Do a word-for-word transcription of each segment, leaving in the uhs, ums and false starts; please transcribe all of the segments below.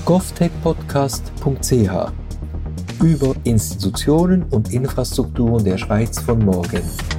govtech podcast punkt c h über Institutionen und Infrastrukturen der Schweiz von morgen.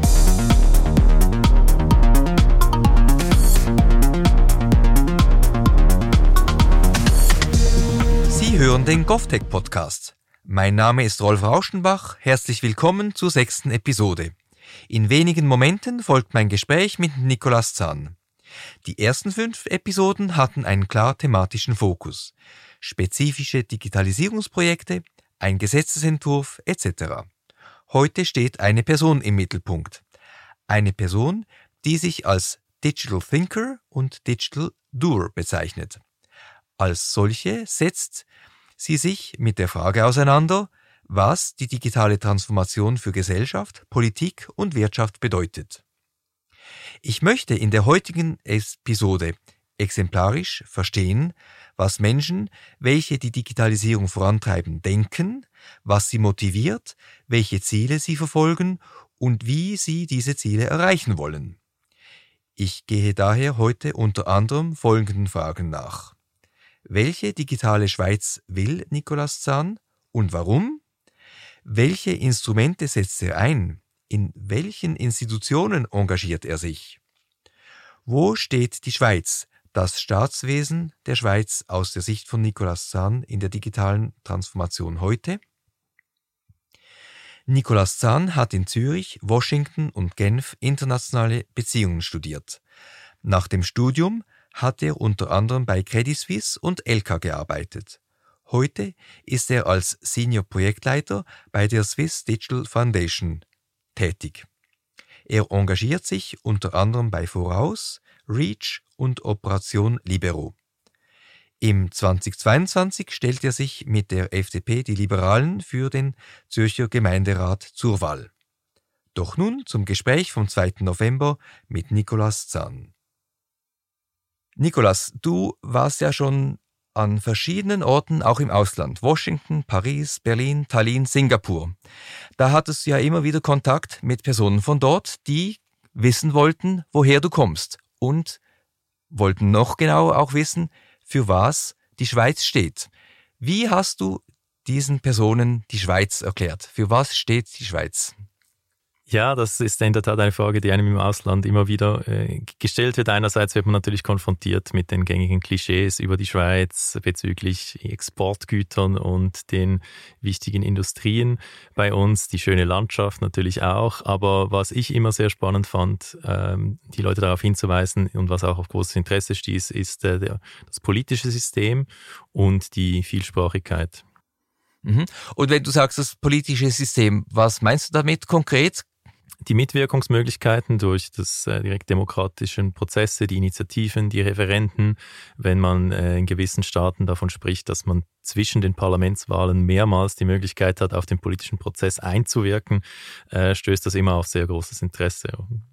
Sie hören den GovTech Podcast. Mein Name ist Rolf Rauschenbach. Herzlich willkommen zur sechsten Episode. In wenigen Momenten folgt mein Gespräch mit Nicolas Zahn. Die ersten fünf Episoden hatten einen klar thematischen Fokus. Spezifische Digitalisierungsprojekte, ein Gesetzesentwurf et cetera. Heute steht eine Person im Mittelpunkt. Eine Person, die sich als Digital Thinker und Digital Doer bezeichnet. Als solche setzt sie sich mit der Frage auseinander, was die digitale Transformation für Gesellschaft, Politik und Wirtschaft bedeutet. Ich möchte in der heutigen Episode exemplarisch verstehen, was Menschen, welche die Digitalisierung vorantreiben, denken, was sie motiviert, welche Ziele sie verfolgen und wie sie diese Ziele erreichen wollen. Ich gehe daher heute unter anderem folgenden Fragen nach. Welche digitale Schweiz will Nicolas Zahn und warum? Welche Instrumente setzt er ein? In welchen Institutionen engagiert er sich? Wo steht die Schweiz, das Staatswesen der Schweiz aus der Sicht von Nicolas Zahn in der digitalen Transformation heute? Nicolas Zahn hat in Zürich, Washington und Genf internationale Beziehungen studiert. Nach dem Studium hat er unter anderem bei Credit Suisse und L K gearbeitet. Heute ist er als Senior Projektleiter bei der Swiss Digital Foundation tätig. Er engagiert sich unter anderem bei Voraus, Reach und Operation Libero. Im zweitausendzweiundzwanzig stellt er sich mit der F D P die Liberalen für den Zürcher Gemeinderat zur Wahl. Doch nun zum Gespräch vom zweiten November mit Nicolas Zahn. Nicolas, du warst ja schon an verschiedenen Orten, auch im Ausland. Washington, Paris, Berlin, Tallinn, Singapur. Da hattest du ja immer wieder Kontakt mit Personen von dort, die wissen wollten, woher du kommst. Und wollten noch genauer auch wissen, für was die Schweiz steht. Wie hast du diesen Personen die Schweiz erklärt? Für was steht die Schweiz? Ja, das ist in der Tat eine Frage, die einem im Ausland immer wieder äh, gestellt wird. Einerseits wird man natürlich konfrontiert mit den gängigen Klischees über die Schweiz bezüglich Exportgütern und den wichtigen Industrien bei uns, die schöne Landschaft natürlich auch. Aber was ich immer sehr spannend fand, ähm, die Leute darauf hinzuweisen und was auch auf großes Interesse stieß, ist äh, der, das politische System und die Vielsprachigkeit. Mhm. Und wenn du sagst, das politische System, was meinst du damit konkret? Die Mitwirkungsmöglichkeiten durch das äh, direkt demokratischen Prozesse, die Initiativen, die Referenden, wenn man äh, in gewissen Staaten davon spricht, dass man zwischen den Parlamentswahlen mehrmals die Möglichkeit hat, auf den politischen Prozess einzuwirken, äh, stößt das immer auf sehr großes Interesse.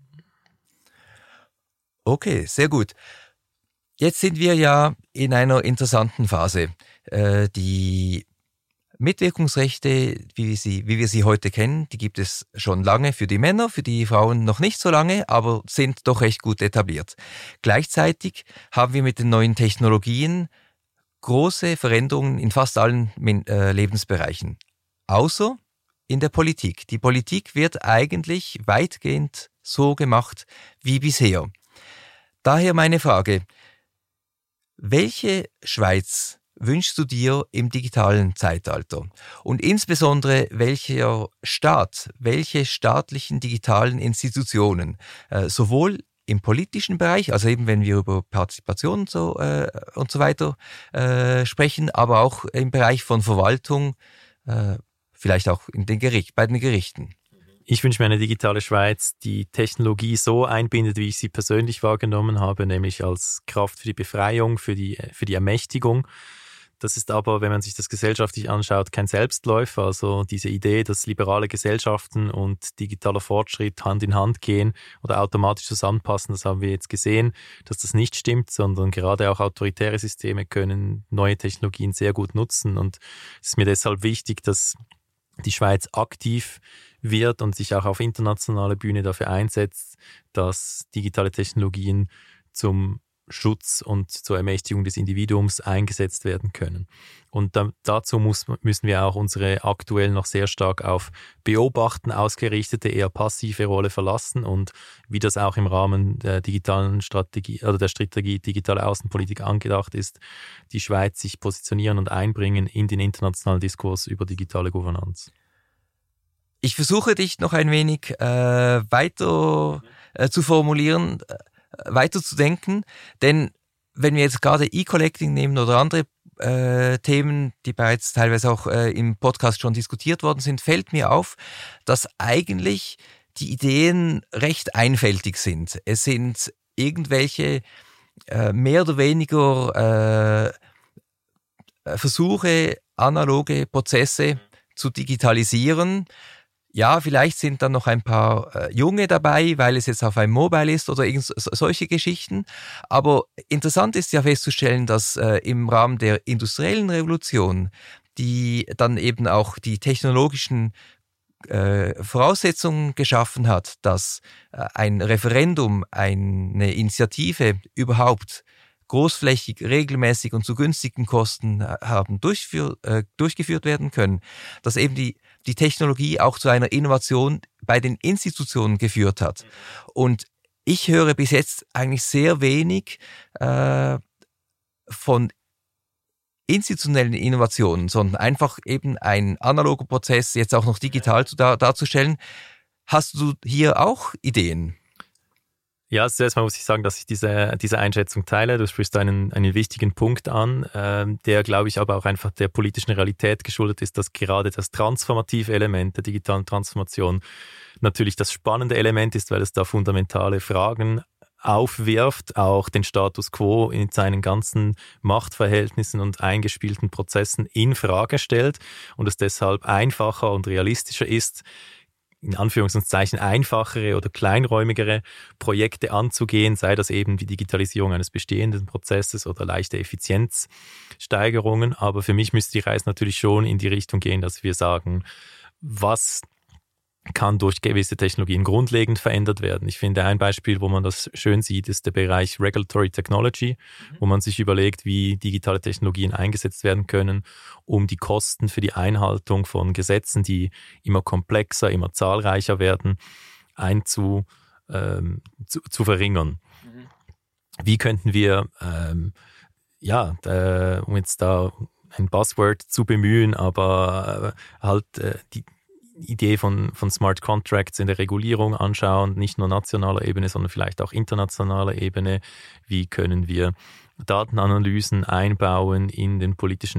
Okay, sehr gut. Jetzt sind wir ja in einer interessanten Phase. Äh, die Mitwirkungsrechte, wie wir, sie, wie wir sie heute kennen, die gibt es schon lange für die Männer, für die Frauen noch nicht so lange, aber sind doch recht gut etabliert. Gleichzeitig haben wir mit den neuen Technologien große Veränderungen in fast allen äh, Lebensbereichen, außer in der Politik. Die Politik wird eigentlich weitgehend so gemacht wie bisher. Daher meine Frage, welche Schweiz wünschst du dir im digitalen Zeitalter? Und insbesondere welcher Staat, welche staatlichen digitalen Institutionen, äh, sowohl im politischen Bereich, also eben wenn wir über Partizipation und so, äh, und so weiter äh, sprechen, aber auch im Bereich von Verwaltung, äh, vielleicht auch in den Gericht, bei den Gerichten. Ich wünsche mir eine digitale Schweiz, die Technologie so einbindet, wie ich sie persönlich wahrgenommen habe, nämlich als Kraft für die Befreiung, für die, für die Ermächtigung. Das ist aber, wenn man sich das gesellschaftlich anschaut, kein Selbstläufer. Also diese Idee, dass liberale Gesellschaften und digitaler Fortschritt Hand in Hand gehen oder automatisch zusammenpassen, das haben wir jetzt gesehen, dass das nicht stimmt, sondern gerade auch autoritäre Systeme können neue Technologien sehr gut nutzen. Und es ist mir deshalb wichtig, dass die Schweiz aktiv wird und sich auch auf internationaler Bühne dafür einsetzt, dass digitale Technologien zum Schutz und zur Ermächtigung des Individuums eingesetzt werden können. Und da, dazu muss, müssen wir auch unsere aktuell noch sehr stark auf Beobachten ausgerichtete, eher passive Rolle verlassen und wie das auch im Rahmen der digitalen Strategie oder der Strategie digitale Außenpolitik angedacht ist, die Schweiz sich positionieren und einbringen in den internationalen Diskurs über digitale Governance. Ich versuche dich noch ein wenig äh, weiter äh, zu formulieren, äh, weiter zu denken, denn wenn wir jetzt gerade E-Collecting nehmen oder andere äh, Themen, die bereits teilweise auch äh, im Podcast schon diskutiert worden sind, fällt mir auf, dass eigentlich die Ideen recht einfältig sind. Es sind irgendwelche äh, mehr oder weniger äh, Versuche, analoge Prozesse zu digitalisieren. Ja, vielleicht sind dann noch ein paar äh, Junge dabei, weil es jetzt auf einem Mobile ist oder irgend so, solche Geschichten. Aber interessant ist ja festzustellen, dass äh, im Rahmen der industriellen Revolution, die dann eben auch die technologischen äh, Voraussetzungen geschaffen hat, dass äh, ein Referendum, eine Initiative überhaupt großflächig, regelmäßig und zu günstigen Kosten haben durchführ, äh, durchgeführt werden können, dass eben die, die Technologie auch zu einer Innovation bei den Institutionen geführt hat. Und ich höre bis jetzt eigentlich sehr wenig äh, von institutionellen Innovationen, sondern einfach eben ein analoger Prozess jetzt auch noch digital zu, dar, darzustellen. Hast du hier auch Ideen? Ja, zuerst mal muss ich sagen, dass ich diese, diese Einschätzung teile. Du sprichst einen, einen wichtigen Punkt an, ähm, der, glaube ich, aber auch einfach der politischen Realität geschuldet ist, dass gerade das transformative Element der digitalen Transformation natürlich das spannende Element ist, weil es da fundamentale Fragen aufwirft, auch den Status quo in seinen ganzen Machtverhältnissen und eingespielten Prozessen in Frage stellt und es deshalb einfacher und realistischer ist, in Anführungszeichen einfachere oder kleinräumigere Projekte anzugehen, sei das eben die Digitalisierung eines bestehenden Prozesses oder leichte Effizienzsteigerungen. Aber für mich müsste die Reise natürlich schon in die Richtung gehen, dass wir sagen, was kann durch gewisse Technologien grundlegend verändert werden. Ich finde, ein Beispiel, wo man das schön sieht, ist der Bereich Regulatory Technology, mhm. wo man sich überlegt, wie digitale Technologien eingesetzt werden können, um die Kosten für die Einhaltung von Gesetzen, die immer komplexer, immer zahlreicher werden, einzu, ähm, zu, zu verringern. Mhm. Wie könnten wir, ähm, ja, äh, um jetzt da ein Buzzword zu bemühen, aber äh, halt äh, die Idee von, von Smart Contracts in der Regulierung anschauen, nicht nur nationaler Ebene, sondern vielleicht auch internationaler Ebene. Wie können wir Datenanalysen einbauen in den politischen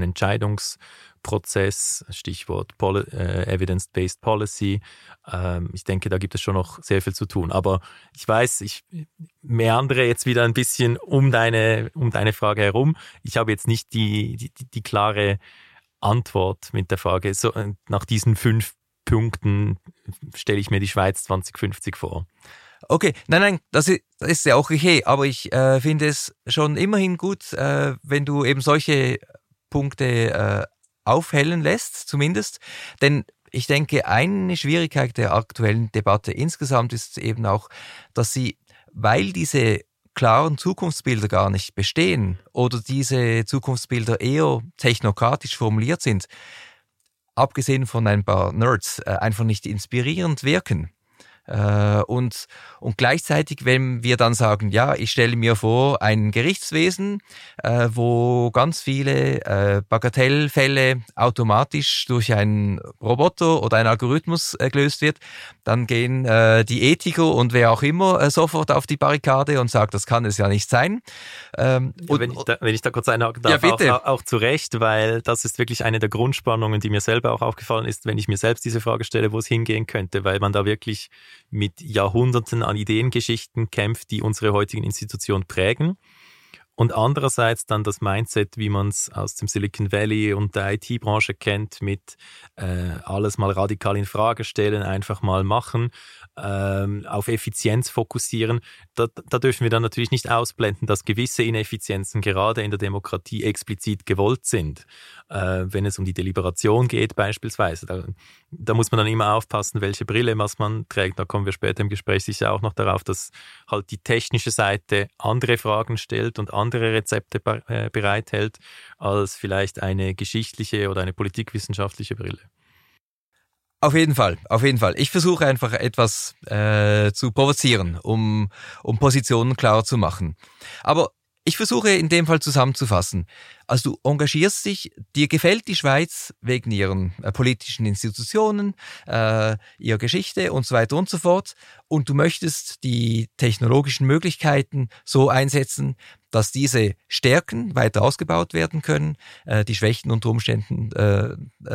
Entscheidungsprozess, Stichwort Poli- äh, Evidence-Based Policy. Ähm, ich denke, da gibt es schon noch sehr viel zu tun. Aber ich weiß, ich meandere jetzt wieder ein bisschen um deine, um deine Frage herum. Ich habe jetzt nicht die, die, die klare Antwort mit der Frage, so, nach diesen fünf Punkten stelle ich mir die Schweiz zwanzig fünfzig vor. Okay, nein, nein, das ist, das ist ja auch okay, aber ich äh, finde es schon immerhin gut, äh, wenn du eben solche Punkte äh, aufhellen lässt, zumindest, denn ich denke, eine Schwierigkeit der aktuellen Debatte insgesamt ist eben auch, dass sie, weil diese klaren Zukunftsbilder gar nicht bestehen oder diese Zukunftsbilder eher technokratisch formuliert sind, abgesehen von ein paar Nerds, äh, einfach nicht inspirierend wirken. Äh, und, und gleichzeitig, wenn wir dann sagen, ja, ich stelle mir vor, ein Gerichtswesen, äh, wo ganz viele äh, Bagatellfälle automatisch durch einen Roboter oder einen Algorithmus äh, gelöst wird, dann gehen äh, die Ethiker und wer auch immer äh, sofort auf die Barrikade und sagt, das kann es ja nicht sein. Ähm, ja, und, wenn, ich da, wenn ich da kurz einhaken darf, ja, bitte. Auch, auch zu Recht, weil das ist wirklich eine der Grundspannungen, die mir selber auch aufgefallen ist, wenn ich mir selbst diese Frage stelle, wo es hingehen könnte, weil man da wirklich mit Jahrhunderten an Ideengeschichten kämpft, die unsere heutigen Institutionen prägen. Und andererseits dann das Mindset, wie man es aus dem Silicon Valley und der I T-Branche kennt, mit äh, alles mal radikal in Frage stellen, einfach mal machen, ähm, auf Effizienz fokussieren. da, da dürfen wir dann natürlich nicht ausblenden, dass gewisse Ineffizienzen gerade in der Demokratie explizit gewollt sind. Äh, wenn es um die Deliberation geht beispielsweise, da, da muss man dann immer aufpassen, welche Brille was man trägt. Da kommen wir später im Gespräch sicher auch noch darauf, dass halt die technische Seite andere Fragen stellt und andere Rezepte äh, bereithält, als vielleicht eine geschichtliche oder eine politikwissenschaftliche Brille. Auf jeden Fall, auf jeden Fall. Ich versuche einfach etwas äh, zu provozieren, um, um Positionen klarer zu machen. Aber ich versuche in dem Fall zusammenzufassen. Also du engagierst dich, dir gefällt die Schweiz wegen ihren äh, politischen Institutionen, äh, ihrer Geschichte und so weiter und so fort. Und du möchtest die technologischen Möglichkeiten so einsetzen, dass diese Stärken weiter ausgebaut werden können, äh, die Schwächen unter Umständen äh,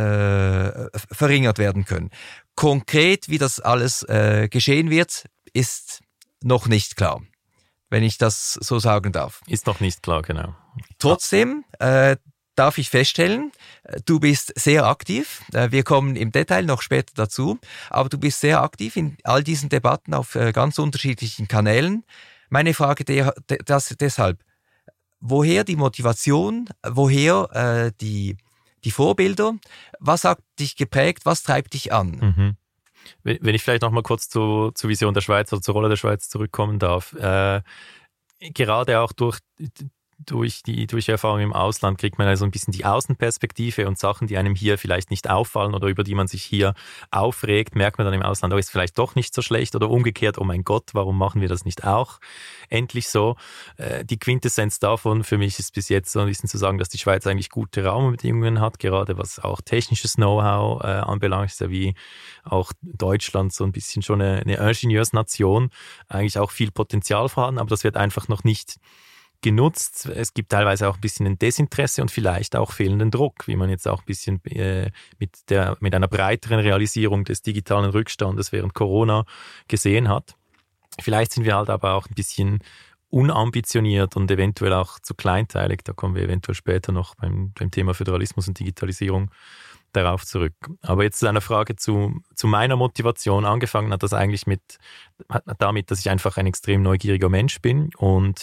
äh, verringert werden können. Konkret, wie das alles äh, geschehen wird, ist noch nicht klar, wenn ich das so sagen darf. Ist noch nicht klar, genau. Trotzdem äh, darf ich feststellen, du bist sehr aktiv. Äh, wir kommen im Detail noch später dazu, aber du bist sehr aktiv in all diesen Debatten auf äh, ganz unterschiedlichen Kanälen. Meine Frage der, das deshalb, woher die Motivation, woher äh, die, die Vorbilder, was hat dich geprägt, was treibt dich an? Mhm. Wenn ich vielleicht noch mal kurz zu, zur Vision der Schweiz oder zur Rolle der Schweiz zurückkommen darf. Äh, gerade auch durch, durch die durch die Erfahrung im Ausland kriegt man also ein bisschen die Außenperspektive und Sachen, die einem hier vielleicht nicht auffallen oder über die man sich hier aufregt, merkt man dann im Ausland, oh, ist vielleicht doch nicht so schlecht oder umgekehrt, oh mein Gott, warum machen wir das nicht auch endlich so? Äh, die Quintessenz davon für mich ist bis jetzt so ein bisschen zu sagen, dass die Schweiz eigentlich gute Rahmenbedingungen hat, gerade was auch technisches Know-how äh, anbelangt, ist ja wie auch Deutschland so ein bisschen schon eine, eine Ingenieursnation, eigentlich auch viel Potenzial vorhanden, aber das wird einfach noch nicht genutzt. Es gibt teilweise auch ein bisschen ein Desinteresse und vielleicht auch fehlenden Druck, wie man jetzt auch ein bisschen äh, mit der mit einer breiteren Realisierung des digitalen Rückstandes während Corona gesehen hat. Vielleicht sind wir halt aber auch ein bisschen unambitioniert und eventuell auch zu kleinteilig. Da kommen wir eventuell später noch beim, beim Thema Föderalismus und Digitalisierung darauf zurück. Aber jetzt zu einer Frage zu, zu meiner Motivation. Angefangen hat das eigentlich mit damit, dass ich einfach ein extrem neugieriger Mensch bin und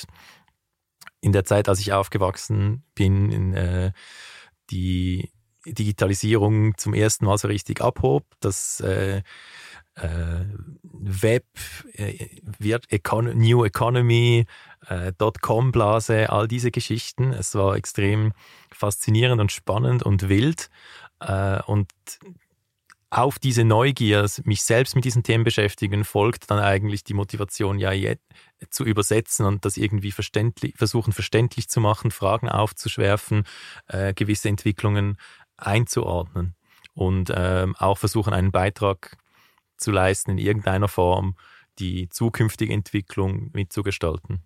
in der Zeit, als ich aufgewachsen bin, in, äh, die Digitalisierung zum ersten Mal so richtig abhob, das äh, äh, Web, äh, Econ- New Economy, äh, Dotcom-Blase, all diese Geschichten. Es war extrem faszinierend und spannend und wild. Äh, und auf diese Neugier, mich selbst mit diesen Themen beschäftigen, folgt dann eigentlich die Motivation, ja, jetzt zu übersetzen und das irgendwie verständlich, versuchen verständlich zu machen, Fragen aufzuschwerfen, äh, gewisse Entwicklungen einzuordnen und ähm, auch versuchen, einen Beitrag zu leisten in irgendeiner Form, die zukünftige Entwicklung mitzugestalten.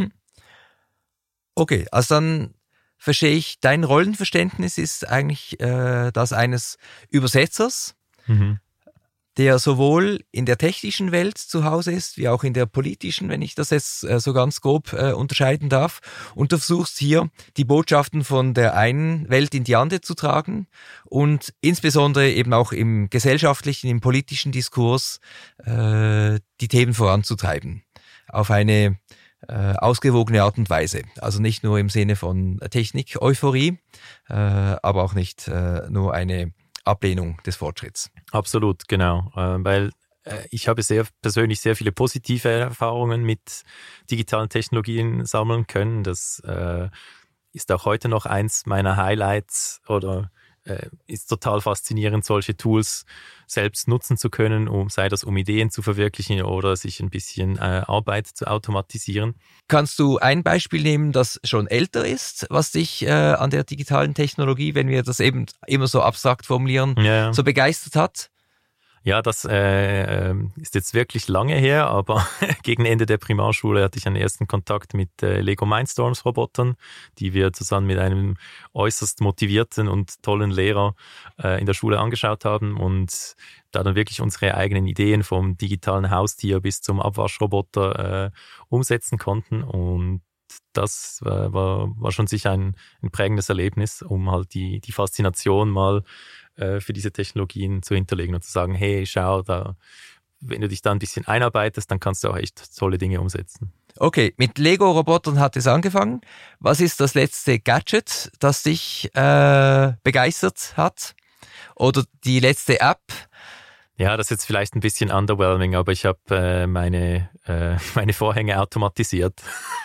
Okay, also dann verstehe ich, dein Rollenverständnis ist eigentlich äh, das eines Übersetzers, mhm. der sowohl in der technischen Welt zu Hause ist, wie auch in der politischen, wenn ich das jetzt äh, so ganz grob äh, unterscheiden darf. Und du versuchst hier, die Botschaften von der einen Welt in die andere zu tragen und insbesondere eben auch im gesellschaftlichen, im politischen Diskurs äh, die Themen voranzutreiben. Auf eine äh, ausgewogene Art und Weise. Also nicht nur im Sinne von Technik-Euphorie, äh, aber auch nicht äh, nur eine Ablehnung des Fortschritts. Absolut, genau. Äh, weil äh, ich habe sehr persönlich sehr viele positive Erfahrungen mit digitalen Technologien sammeln können. Das äh, ist auch heute noch eins meiner Highlights oder äh, ist total faszinierend, solche Tools selbst nutzen zu können, um sei das um Ideen zu verwirklichen oder sich ein bisschen äh, Arbeit zu automatisieren. Kannst du ein Beispiel nehmen, das schon älter ist, was dich äh, an der digitalen Technologie, wenn wir das eben immer so abstrakt formulieren, ja. so begeistert hat? Ja, das äh, ist jetzt wirklich lange her, aber gegen Ende der Primarschule hatte ich einen ersten Kontakt mit äh, Lego Mindstorms Robotern, die wir zusammen mit einem äußerst motivierten und tollen Lehrer äh, in der Schule angeschaut haben und da dann wirklich unsere eigenen Ideen vom digitalen Haustier bis zum Abwaschroboter äh, umsetzen konnten. Und das war, war, war schon sicher ein, ein prägendes Erlebnis, um halt die, die Faszination mal für diese Technologien zu hinterlegen und zu sagen, hey, schau, da, wenn du dich da ein bisschen einarbeitest, dann kannst du auch echt tolle Dinge umsetzen. Okay, mit Lego-Robotern hat es angefangen. Was ist das letzte Gadget, das dich äh, begeistert hat? Oder die letzte App? Ja, das ist jetzt vielleicht ein bisschen underwhelming, aber ich habe äh, meine, äh, meine Vorhänge automatisiert.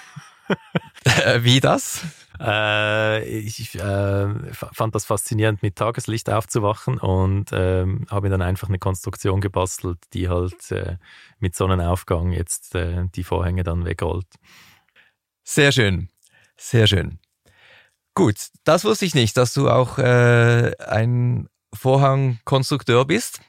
Wie das? Äh, ich äh, fand das faszinierend, mit Tageslicht aufzuwachen und äh, habe mir dann einfach eine Konstruktion gebastelt, die halt äh, mit Sonnenaufgang jetzt äh, die Vorhänge dann wegrollt. Sehr schön, sehr schön. Gut, das wusste ich nicht, dass du auch äh, ein Vorhangkonstrukteur bist.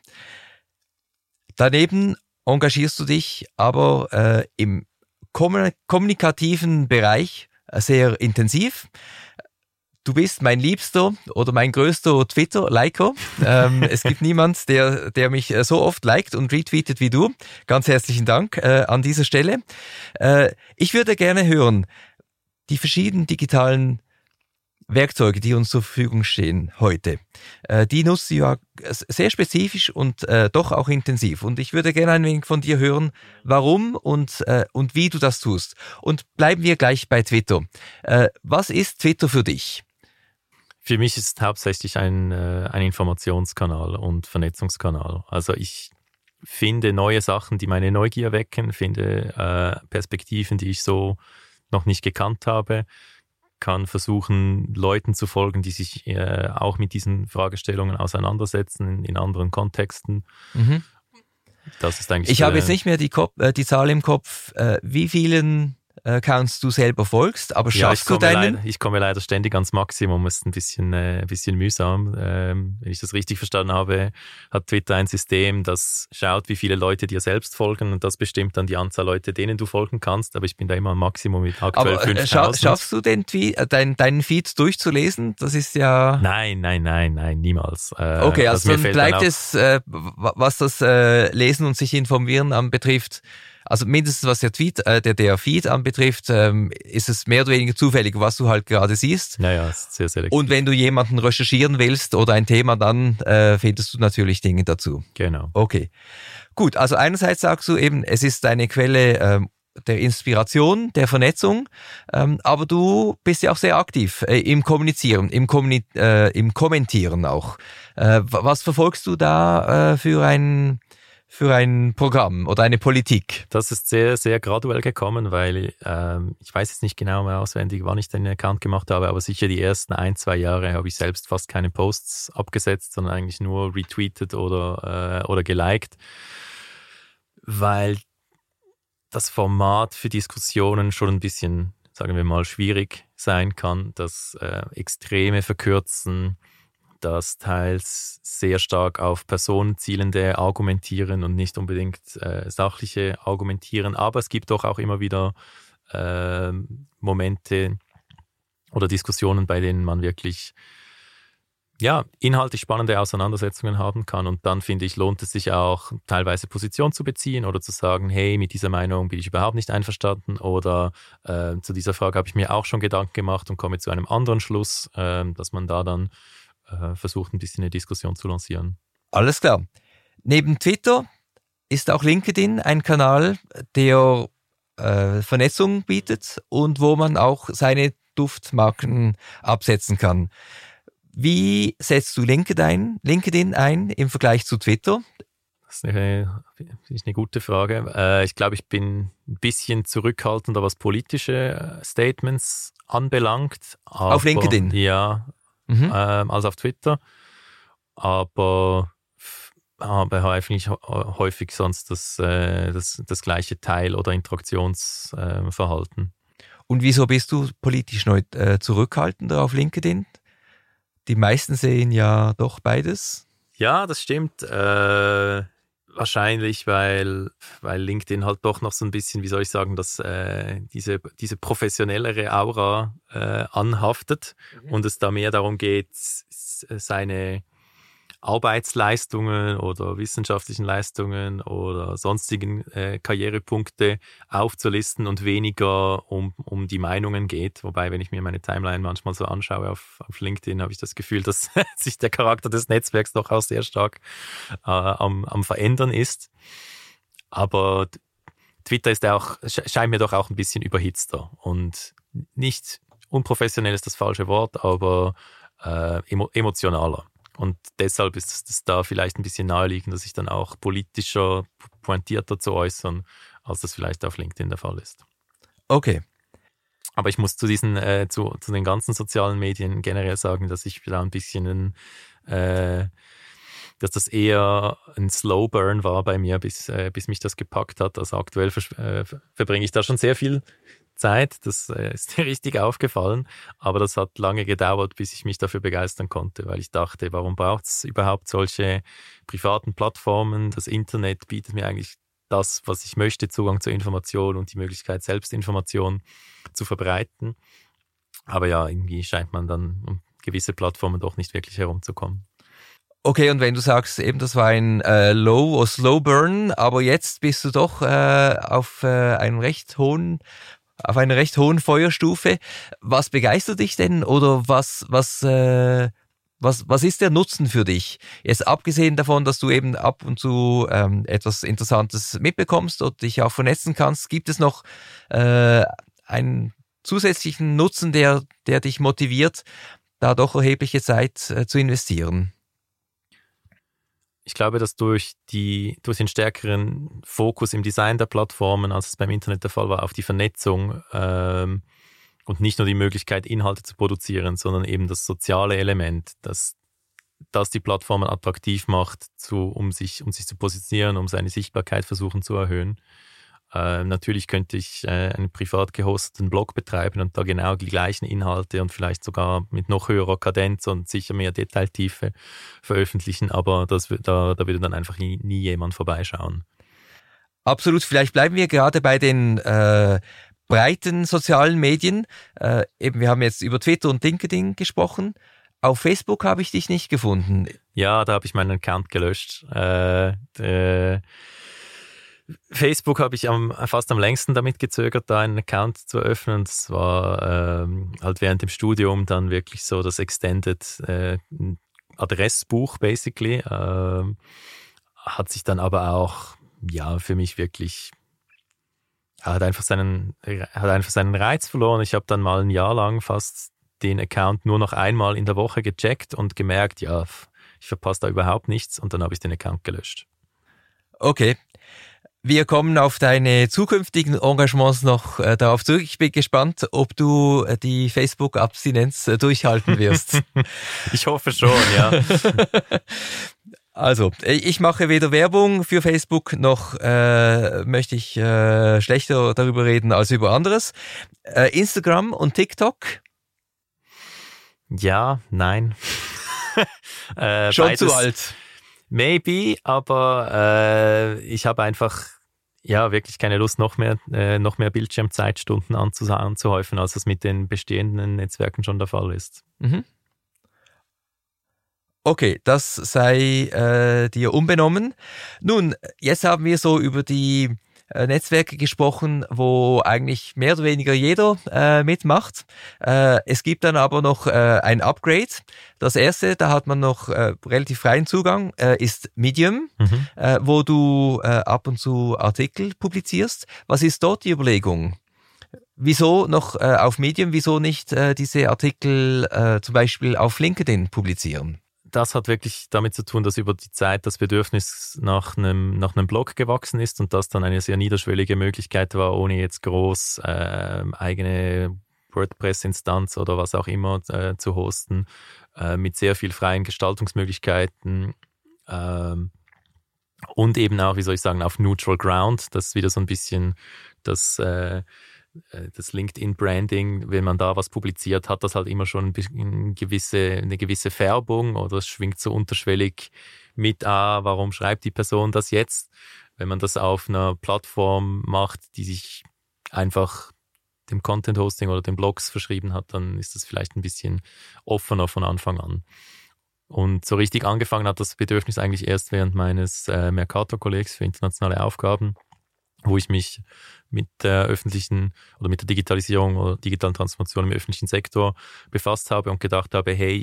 Daneben engagierst du dich aber äh, im kommunikativen Bereich sehr intensiv. Du bist mein liebster oder mein größter Twitter-Liker. Ähm, es gibt niemand, der, der mich so oft liked und retweetet wie du. Ganz herzlichen Dank äh, an dieser Stelle. Äh, ich würde gerne hören, die verschiedenen digitalen Werkzeuge, die uns zur Verfügung stehen heute, äh, die nutzt du ja sehr spezifisch und äh, doch auch intensiv. Und ich würde gerne ein wenig von dir hören, warum und, äh, und wie du das tust. Und bleiben wir gleich bei Twitter. Äh, was ist Twitter für dich? Für mich ist es hauptsächlich ein, äh, ein Informationskanal und Vernetzungskanal. Also ich finde neue Sachen, die meine Neugier wecken, finde äh, Perspektiven, die ich so noch nicht gekannt habe, kann versuchen, Leuten zu folgen, die sich äh, auch mit diesen Fragestellungen auseinandersetzen, in, in anderen Kontexten. Mhm. Das ist eigentlich. Ich habe jetzt nicht mehr die, Kopf, äh, die Zahl im Kopf, äh, wie vielen Accounts du selber folgst, aber schaffst ja, du deinen? Leider, ich komme leider ständig ans Maximum, ist ein bisschen, äh, ein bisschen mühsam. Ähm, wenn ich das richtig verstanden habe, hat Twitter ein System, das schaut, wie viele Leute dir selbst folgen und das bestimmt dann die Anzahl Leute, denen du folgen kannst, aber ich bin da immer am Maximum mit aktuell aber, fünftausend. Scha- schaffst du den Tweet, äh, dein, deinen Feed durchzulesen? Das ist ja... Nein, nein, nein, nein, niemals. Äh, okay, also, also dann bleibt dann es, äh, was das äh, Lesen und sich informieren anbetrifft, also mindestens was der Tweet, äh, der, der Feed anbetrifft, ähm, ist es mehr oder weniger zufällig, was du halt gerade siehst. Naja, ist sehr selektiv. Und wenn du jemanden recherchieren willst oder ein Thema, dann äh, findest du natürlich Dinge dazu. Genau. Okay. Gut, also einerseits sagst du eben, es ist eine Quelle ähm, der Inspiration, der Vernetzung, ähm, aber du bist ja auch sehr aktiv äh, im Kommunizieren, im, Kommuni- äh, im Kommentieren auch. Äh, was verfolgst du da äh, für ein... für ein Programm oder eine Politik? Das ist sehr, sehr graduell gekommen, weil ähm, ich weiß jetzt nicht genau mehr auswendig, wann ich den Account gemacht habe, aber sicher die ersten ein, zwei Jahre habe ich selbst fast keine Posts abgesetzt, sondern eigentlich nur retweetet oder, äh, oder geliked, weil das Format für Diskussionen schon ein bisschen, sagen wir mal, schwierig sein kann, das äh, Extreme verkürzen, das teils sehr stark auf Personen zielende Argumentieren und nicht unbedingt äh, sachliche Argumentieren. Aber es gibt doch auch immer wieder äh, Momente oder Diskussionen, bei denen man wirklich ja, inhaltlich spannende Auseinandersetzungen haben kann. Und dann, finde ich, lohnt es sich auch, teilweise Position zu beziehen oder zu sagen, hey, mit dieser Meinung bin ich überhaupt nicht einverstanden oder äh, zu dieser Frage habe ich mir auch schon Gedanken gemacht und komme zu einem anderen Schluss, äh, dass man da dann versucht, ein bisschen eine Diskussion zu lancieren. Alles klar. Neben Twitter ist auch LinkedIn ein Kanal, der äh, Vernetzung bietet und wo man auch seine Duftmarken absetzen kann. Wie setzt du LinkedIn, LinkedIn ein im Vergleich zu Twitter? Das ist eine, ist eine gute Frage. Äh, ich glaube, ich bin ein bisschen zurückhaltender, was politische Statements anbelangt. Aber, auf LinkedIn? Ja, Mhm. Ähm, als auf Twitter, aber habe eigentlich häufig sonst das, äh, das, das gleiche Teil- oder Interaktionsverhalten. Äh, Und wieso bist du politisch neu, äh, zurückhaltender auf LinkedIn? Die meisten sehen ja doch beides. Ja, das stimmt. Äh, wahrscheinlich, weil, weil LinkedIn halt doch noch so ein bisschen, wie soll ich sagen, dass äh, diese, diese professionellere Aura äh, anhaftet mhm. und es da mehr darum geht, seine Arbeitsleistungen oder wissenschaftlichen Leistungen oder sonstigen äh, Karrierepunkte aufzulisten und weniger um, um die Meinungen geht. Wobei, wenn ich mir meine Timeline manchmal so anschaue auf, auf LinkedIn, habe ich das Gefühl, dass sich der Charakter des Netzwerks doch auch sehr stark äh, am, am Verändern ist. Aber Twitter ist ja auch, scheint mir doch auch ein bisschen überhitzter und nicht unprofessionell ist das falsche Wort, aber äh, emo, emotionaler. Und deshalb ist es da vielleicht ein bisschen naheliegender, sich dann auch politischer, pointierter zu äußern, als das vielleicht auf LinkedIn der Fall ist. Okay. Aber ich muss zu diesen, äh, zu, zu den ganzen sozialen Medien generell sagen, dass ich da ein bisschen ein, äh, dass das eher ein Slow Burn war bei mir, bis, äh, bis mich das gepackt hat. Also aktuell vers- äh, verbringe ich da schon sehr viel Zeit, das äh, ist mir richtig aufgefallen, aber das hat lange gedauert, bis ich mich dafür begeistern konnte, weil ich dachte, warum braucht es überhaupt solche privaten Plattformen? Das Internet bietet mir eigentlich das, was ich möchte, Zugang zur Information und die Möglichkeit, Selbstinformation zu verbreiten. Aber ja, irgendwie scheint man dann um gewisse Plattformen doch nicht wirklich herumzukommen. Okay, und wenn du sagst, eben das war ein äh, Low- oder Slow-Burn, aber jetzt bist du doch äh, auf äh, einem recht hohen auf einer recht hohen Feuerstufe. Was begeistert dich denn oder was was äh, was was ist der Nutzen für dich? Jetzt abgesehen davon, dass du eben ab und zu ähm, etwas Interessantes mitbekommst oder dich auch vernetzen kannst, gibt es noch äh, einen zusätzlichen Nutzen, der der dich motiviert, da doch erhebliche Zeit äh, zu investieren? Ich glaube, dass durch, die, durch den stärkeren Fokus im Design der Plattformen, als es beim Internet der Fall war, auf die Vernetzung ähm, und nicht nur die Möglichkeit, Inhalte zu produzieren, sondern eben das soziale Element, das, das die Plattformen attraktiv macht, zu, um, sich, um sich zu positionieren, um seine Sichtbarkeit versuchen zu erhöhen. Äh, natürlich könnte ich äh, einen privat gehosteten Blog betreiben und da genau die gleichen Inhalte und vielleicht sogar mit noch höherer Kadenz und sicher mehr Detailtiefe veröffentlichen, aber das, da, da würde dann einfach nie, nie jemand vorbeischauen. Absolut, vielleicht bleiben wir gerade bei den äh, breiten sozialen Medien. Äh, eben, wir haben jetzt über Twitter und LinkedIn gesprochen. Auf Facebook habe ich dich nicht gefunden. Ja, da habe ich meinen Account gelöscht. Äh, äh, Facebook habe ich am, fast am längsten damit gezögert, da einen Account zu eröffnen. Das war ähm, halt während dem Studium dann wirklich so das Extended äh, Adressbuch basically. Ähm, hat sich dann aber auch ja für mich wirklich hat einfach seinen hat einfach seinen Reiz verloren. Ich habe dann mal ein Jahr lang fast den Account nur noch einmal in der Woche gecheckt und gemerkt, ja, ich verpasse da überhaupt nichts und dann habe ich den Account gelöscht. Okay. Wir kommen auf deine zukünftigen Engagements noch äh, darauf zurück. Ich bin gespannt, ob du äh, die Facebook-Abstinenz äh, durchhalten wirst. Ich hoffe schon, ja. Also, ich mache weder Werbung für Facebook, noch äh, möchte ich äh, schlechter darüber reden als über anderes. Äh, Instagram und TikTok? Ja, nein. äh, Schon beides. zu alt. Maybe, aber äh, ich habe einfach ja wirklich keine Lust, noch mehr, äh, noch mehr Bildschirmzeitstunden anzu- anzuhäufen, als das mit den bestehenden Netzwerken schon der Fall ist. Mhm. Okay, das sei äh, dir unbenommen. Nun, jetzt haben wir so über die äh, Netzwerke gesprochen, wo eigentlich mehr oder weniger jeder äh, mitmacht. Äh, es gibt dann aber noch äh, ein Upgrade. Das erste, da hat man noch äh, relativ freien Zugang, äh, ist Medium, Mhm. äh, wo du äh, ab und zu Artikel publizierst. Was ist dort die Überlegung? Wieso noch äh, auf Medium, wieso nicht äh, diese Artikel äh, zum Beispiel auf LinkedIn publizieren? Das hat wirklich damit zu tun, dass über die Zeit das Bedürfnis nach einem, nach einem Blog gewachsen ist und das dann eine sehr niederschwellige Möglichkeit war, ohne jetzt groß äh, eigene WordPress-Instanz oder was auch immer äh, zu hosten, äh, mit sehr viel freien Gestaltungsmöglichkeiten äh, und eben auch, wie soll ich sagen, auf Neutral Ground. Das ist wieder so ein bisschen das äh, das LinkedIn-Branding, wenn man da was publiziert, hat das halt immer schon eine gewisse, eine gewisse Färbung oder es schwingt so unterschwellig mit, ah, warum schreibt die Person das jetzt? Wenn man das auf einer Plattform macht, die sich einfach dem Content-Hosting oder den Blogs verschrieben hat, dann ist das vielleicht ein bisschen offener von Anfang an. Und so richtig angefangen hat das Bedürfnis eigentlich erst während meines äh, Mercator-Kollegs für internationale Aufgaben, wo ich mich mit der öffentlichen oder mit der Digitalisierung oder digitalen Transformation im öffentlichen Sektor befasst habe und gedacht habe, hey, ich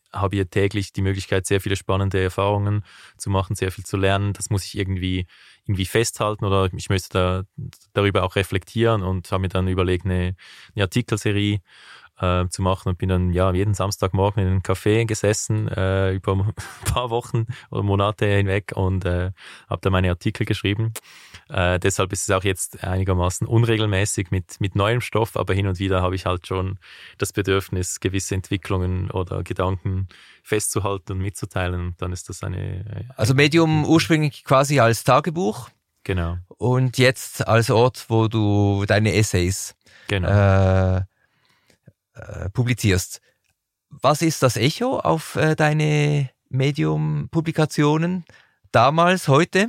habe hier täglich die Möglichkeit, sehr viele spannende Erfahrungen zu machen, sehr viel zu lernen. Das muss ich irgendwie, irgendwie festhalten oder ich möchte da, darüber auch reflektieren und habe mir dann überlegt, eine, eine Artikelserie äh, zu machen und bin dann ja jeden Samstagmorgen in einem Café gesessen, äh, über ein paar Wochen oder Monate hinweg und äh, habe da meine Artikel geschrieben. Äh, deshalb ist es auch jetzt einigermaßen unregelmäßig mit, mit neuem Stoff, aber hin und wieder habe ich halt schon das Bedürfnis, gewisse Entwicklungen oder Gedanken festzuhalten und mitzuteilen. Und dann ist das eine... eine also Medium ursprünglich quasi als Tagebuch. Genau. Und jetzt als Ort, wo du deine Essays genau. äh, äh, publizierst. Was ist das Echo auf äh, deine Medium-Publikationen damals, heute?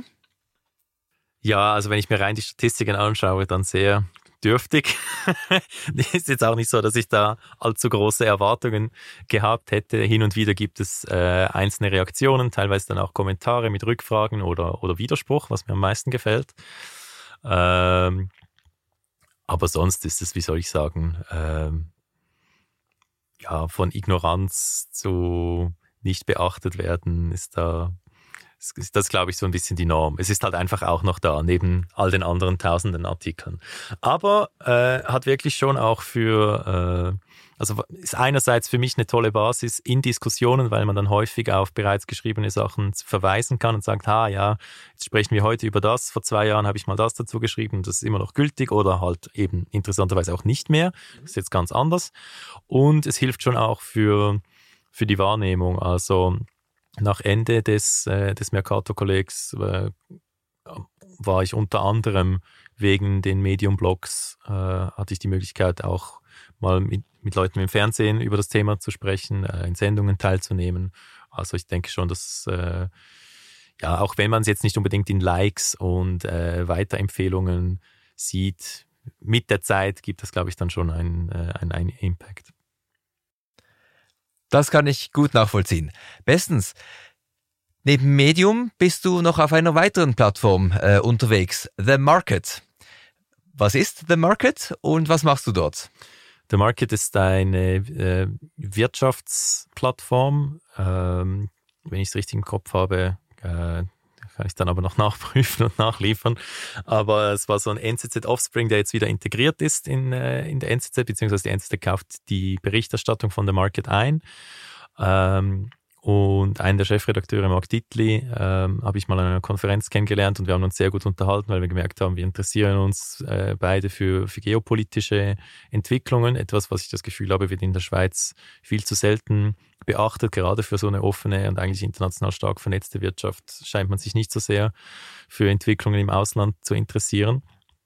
Ja, also wenn ich mir rein die Statistiken anschaue, dann sehr dürftig. Ist jetzt auch nicht so, dass ich da allzu große Erwartungen gehabt hätte. Hin und wieder gibt es äh, einzelne Reaktionen, teilweise dann auch Kommentare mit Rückfragen oder, oder Widerspruch, was mir am meisten gefällt. Ähm, aber sonst ist es, wie soll ich sagen, ähm, ja, von Ignoranz zu nicht beachtet werden, ist da... Das ist, glaube ich, so ein bisschen die Norm. Es ist halt einfach auch noch da, neben all den anderen tausenden Artikeln. Aber äh, hat wirklich schon auch für, äh, also ist einerseits für mich eine tolle Basis in Diskussionen, weil man dann häufig auf bereits geschriebene Sachen verweisen kann und sagt, ha, ja, jetzt sprechen wir heute über das, vor zwei Jahren habe ich mal das dazu geschrieben und das ist immer noch gültig oder halt eben interessanterweise auch nicht mehr. Das ist jetzt ganz anders. Und es hilft schon auch für, für die Wahrnehmung, also nach Ende des, äh, des Mercator-Kollegs äh, war ich unter anderem wegen den Medium-Blogs, äh, hatte ich die Möglichkeit auch mal mit, mit Leuten im Fernsehen über das Thema zu sprechen, äh, in Sendungen teilzunehmen. Also ich denke schon, dass, äh, ja, auch wenn man es jetzt nicht unbedingt in Likes und äh, Weiterempfehlungen sieht, mit der Zeit gibt es, glaube ich, dann schon einen, äh, einen, einen Impact. Das kann ich gut nachvollziehen. Bestens. Neben Medium bist du noch auf einer weiteren Plattform äh, unterwegs, The Market. Was ist The Market und was machst du dort? The Market ist eine äh, Wirtschaftsplattform. Ähm, wenn ich es richtig im Kopf habe, äh, kann ich dann aber noch nachprüfen und nachliefern. Aber es war so ein N Z Z-Offspring, der jetzt wieder integriert ist in, äh, in der N Z Z, beziehungsweise die N Z Z kauft die Berichterstattung von The Market ein. Ähm, und einen der Chefredakteure, Mark Dietli, ähm, habe ich mal an einer Konferenz kennengelernt und wir haben uns sehr gut unterhalten, weil wir gemerkt haben, wir interessieren uns äh, beide für, für geopolitische Entwicklungen. Etwas, was ich das Gefühl habe, wird in der Schweiz viel zu selten beachtet. Gerade für so eine offene und eigentlich international stark vernetzte Wirtschaft scheint man sich nicht so sehr für Entwicklungen im Ausland zu interessieren.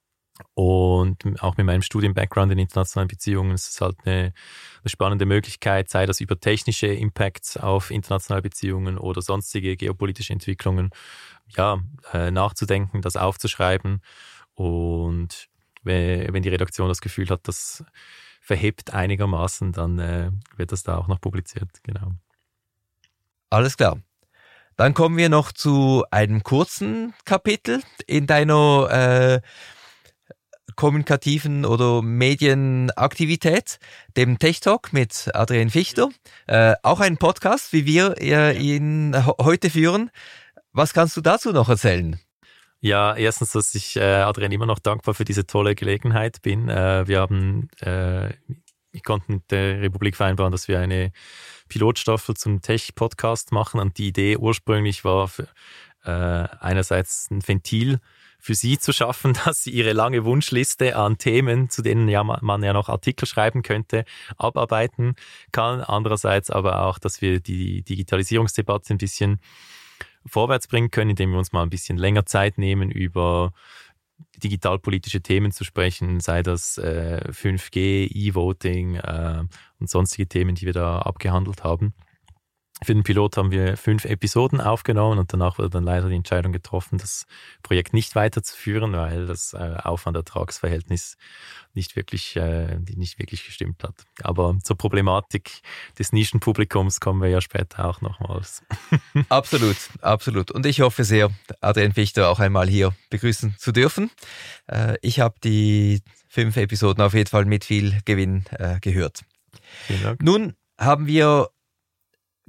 Und auch mit meinem Studienbackground in internationalen Beziehungen ist es halt eine, eine spannende Möglichkeit, sei das über technische Impacts auf internationale Beziehungen oder sonstige geopolitische Entwicklungen, ja, äh, nachzudenken, das aufzuschreiben. Und wenn, wenn die Redaktion das Gefühl hat, das verhebt einigermaßen, dann äh, wird das da auch noch publiziert, genau. Alles klar. Dann kommen wir noch zu einem kurzen Kapitel in deiner äh, kommunikativen oder Medienaktivität, dem Tech Talk mit Adrian Fichter. Äh, auch ein Podcast, wie wir äh, ihn ho- heute führen. Was kannst du dazu noch erzählen? Ja, erstens, dass ich äh, Adrian immer noch dankbar für diese tolle Gelegenheit bin. Äh, wir haben, äh, ich konnte mit der Republik vereinbaren, dass wir eine Pilotstaffel zum Tech-Podcast machen und die Idee ursprünglich war für, äh, einerseits ein Ventil für sie zu schaffen, dass sie ihre lange Wunschliste an Themen, zu denen ja man ja noch Artikel schreiben könnte, abarbeiten kann. Andererseits aber auch, dass wir die Digitalisierungsdebatte ein bisschen vorwärts bringen können, indem wir uns mal ein bisschen länger Zeit nehmen, über digitalpolitische Themen zu sprechen, sei das äh, fünf G, E-Voting äh, und sonstige Themen, die wir da abgehandelt haben. Für den Pilot haben wir fünf Episoden aufgenommen und danach wurde dann leider die Entscheidung getroffen, das Projekt nicht weiterzuführen, weil das äh, Aufwand-Ertragsverhältnis nicht wirklich, äh, nicht wirklich gestimmt hat. Aber zur Problematik des Nischenpublikums kommen wir ja später auch nochmals. Absolut, absolut. Und ich hoffe sehr, Adrian Fichter auch einmal hier begrüßen zu dürfen. Äh, ich habe die fünf Episoden auf jeden Fall mit viel Gewinn äh, gehört. Vielen Dank. Nun haben wir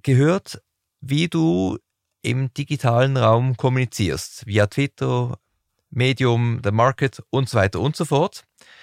gehört, wie du im digitalen Raum kommunizierst, via Twitter, Medium, The Market und so weiter und so fort.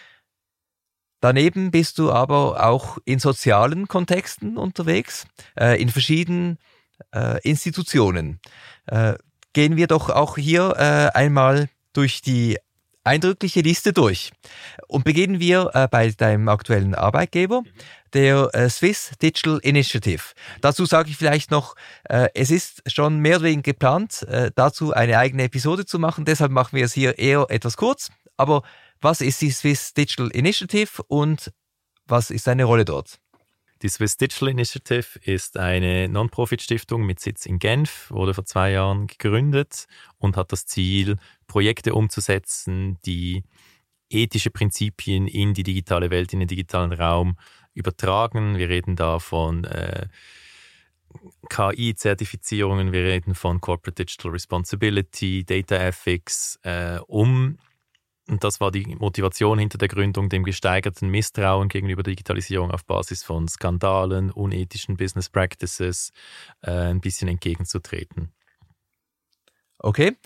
Daneben bist du aber auch in sozialen Kontexten unterwegs, äh, in verschiedenen äh, Institutionen. Äh, gehen wir doch auch hier äh, einmal durch die eindrückliche Liste durch. Und beginnen wir äh, bei deinem aktuellen Arbeitgeber, der äh, Swiss Digital Initiative. Dazu sage ich vielleicht noch, äh, es ist schon mehr oder weniger geplant, äh, dazu eine eigene Episode zu machen. Deshalb machen wir es hier eher etwas kurz. Aber was ist die Swiss Digital Initiative und was ist deine Rolle dort? Die Swiss Digital Initiative ist eine Non-Profit-Stiftung mit Sitz in Genf, wurde vor zwei Jahren gegründet und hat das Ziel, Projekte umzusetzen, die ethische Prinzipien in die digitale Welt, in den digitalen Raum übertragen. Wir reden da von äh, K I-Zertifizierungen, wir reden von Corporate Digital Responsibility, Data Ethics, äh, um Und das war die Motivation hinter der Gründung, dem gesteigerten Misstrauen gegenüber Digitalisierung auf Basis von Skandalen, unethischen Business Practices äh, ein bisschen entgegenzutreten. Okay,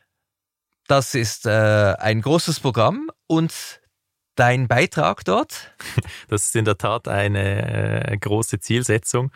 das ist äh, ein großes Programm und dein Beitrag dort? Das ist in der Tat eine äh, große Zielsetzung.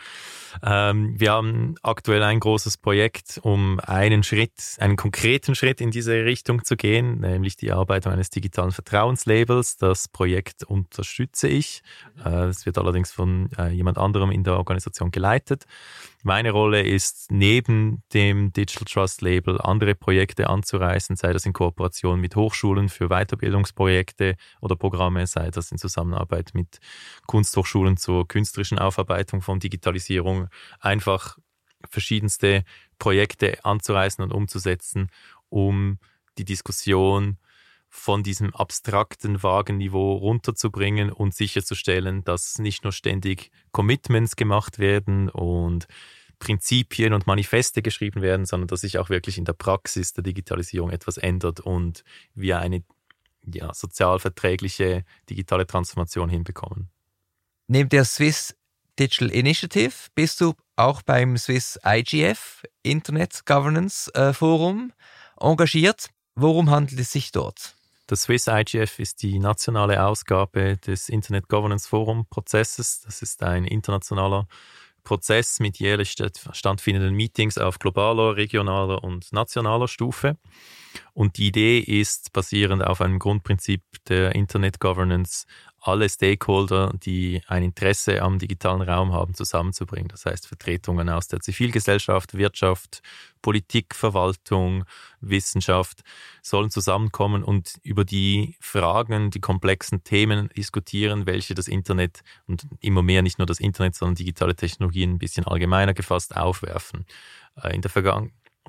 Ähm, wir haben aktuell ein großes Projekt, um einen Schritt, einen konkreten Schritt in diese Richtung zu gehen, nämlich die Erarbeitung eines digitalen Vertrauenslabels. Das Projekt unterstütze ich. Äh, es wird allerdings von äh, jemand anderem in der Organisation geleitet. Meine Rolle ist, neben dem Digital Trust Label andere Projekte anzureißen, sei das in Kooperation mit Hochschulen für Weiterbildungsprojekte oder Programme, sei das in Zusammenarbeit mit Kunsthochschulen zur künstlerischen Aufarbeitung von Digitalisierung, einfach verschiedenste Projekte anzureißen und umzusetzen, um die Diskussion von diesem abstrakten, vagen Niveau runterzubringen und sicherzustellen, dass nicht nur ständig Commitments gemacht werden und Prinzipien und Manifeste geschrieben werden, sondern dass sich auch wirklich in der Praxis der Digitalisierung etwas ändert und wir eine ja, sozial verträgliche digitale Transformation hinbekommen. Neben der Swiss Digital Initiative bist du auch beim Swiss I G F, Internet Governance äh, Forum, engagiert. Worum handelt es sich dort? Das Swiss I G F ist die nationale Ausgabe des Internet Governance Forum Prozesses. Das ist ein internationaler Prozess mit jährlich stattfindenden Meetings auf globaler, regionaler und nationaler Stufe. Und die Idee ist, basierend auf einem Grundprinzip der Internet Governance, alle Stakeholder, die ein Interesse am digitalen Raum haben, zusammenzubringen. Das heißt, Vertretungen aus der Zivilgesellschaft, Wirtschaft, Politik, Verwaltung, Wissenschaft sollen zusammenkommen und über die Fragen, die komplexen Themen diskutieren, welche das Internet und immer mehr nicht nur das Internet, sondern digitale Technologien ein bisschen allgemeiner gefasst aufwerfen. In der Vergangenheit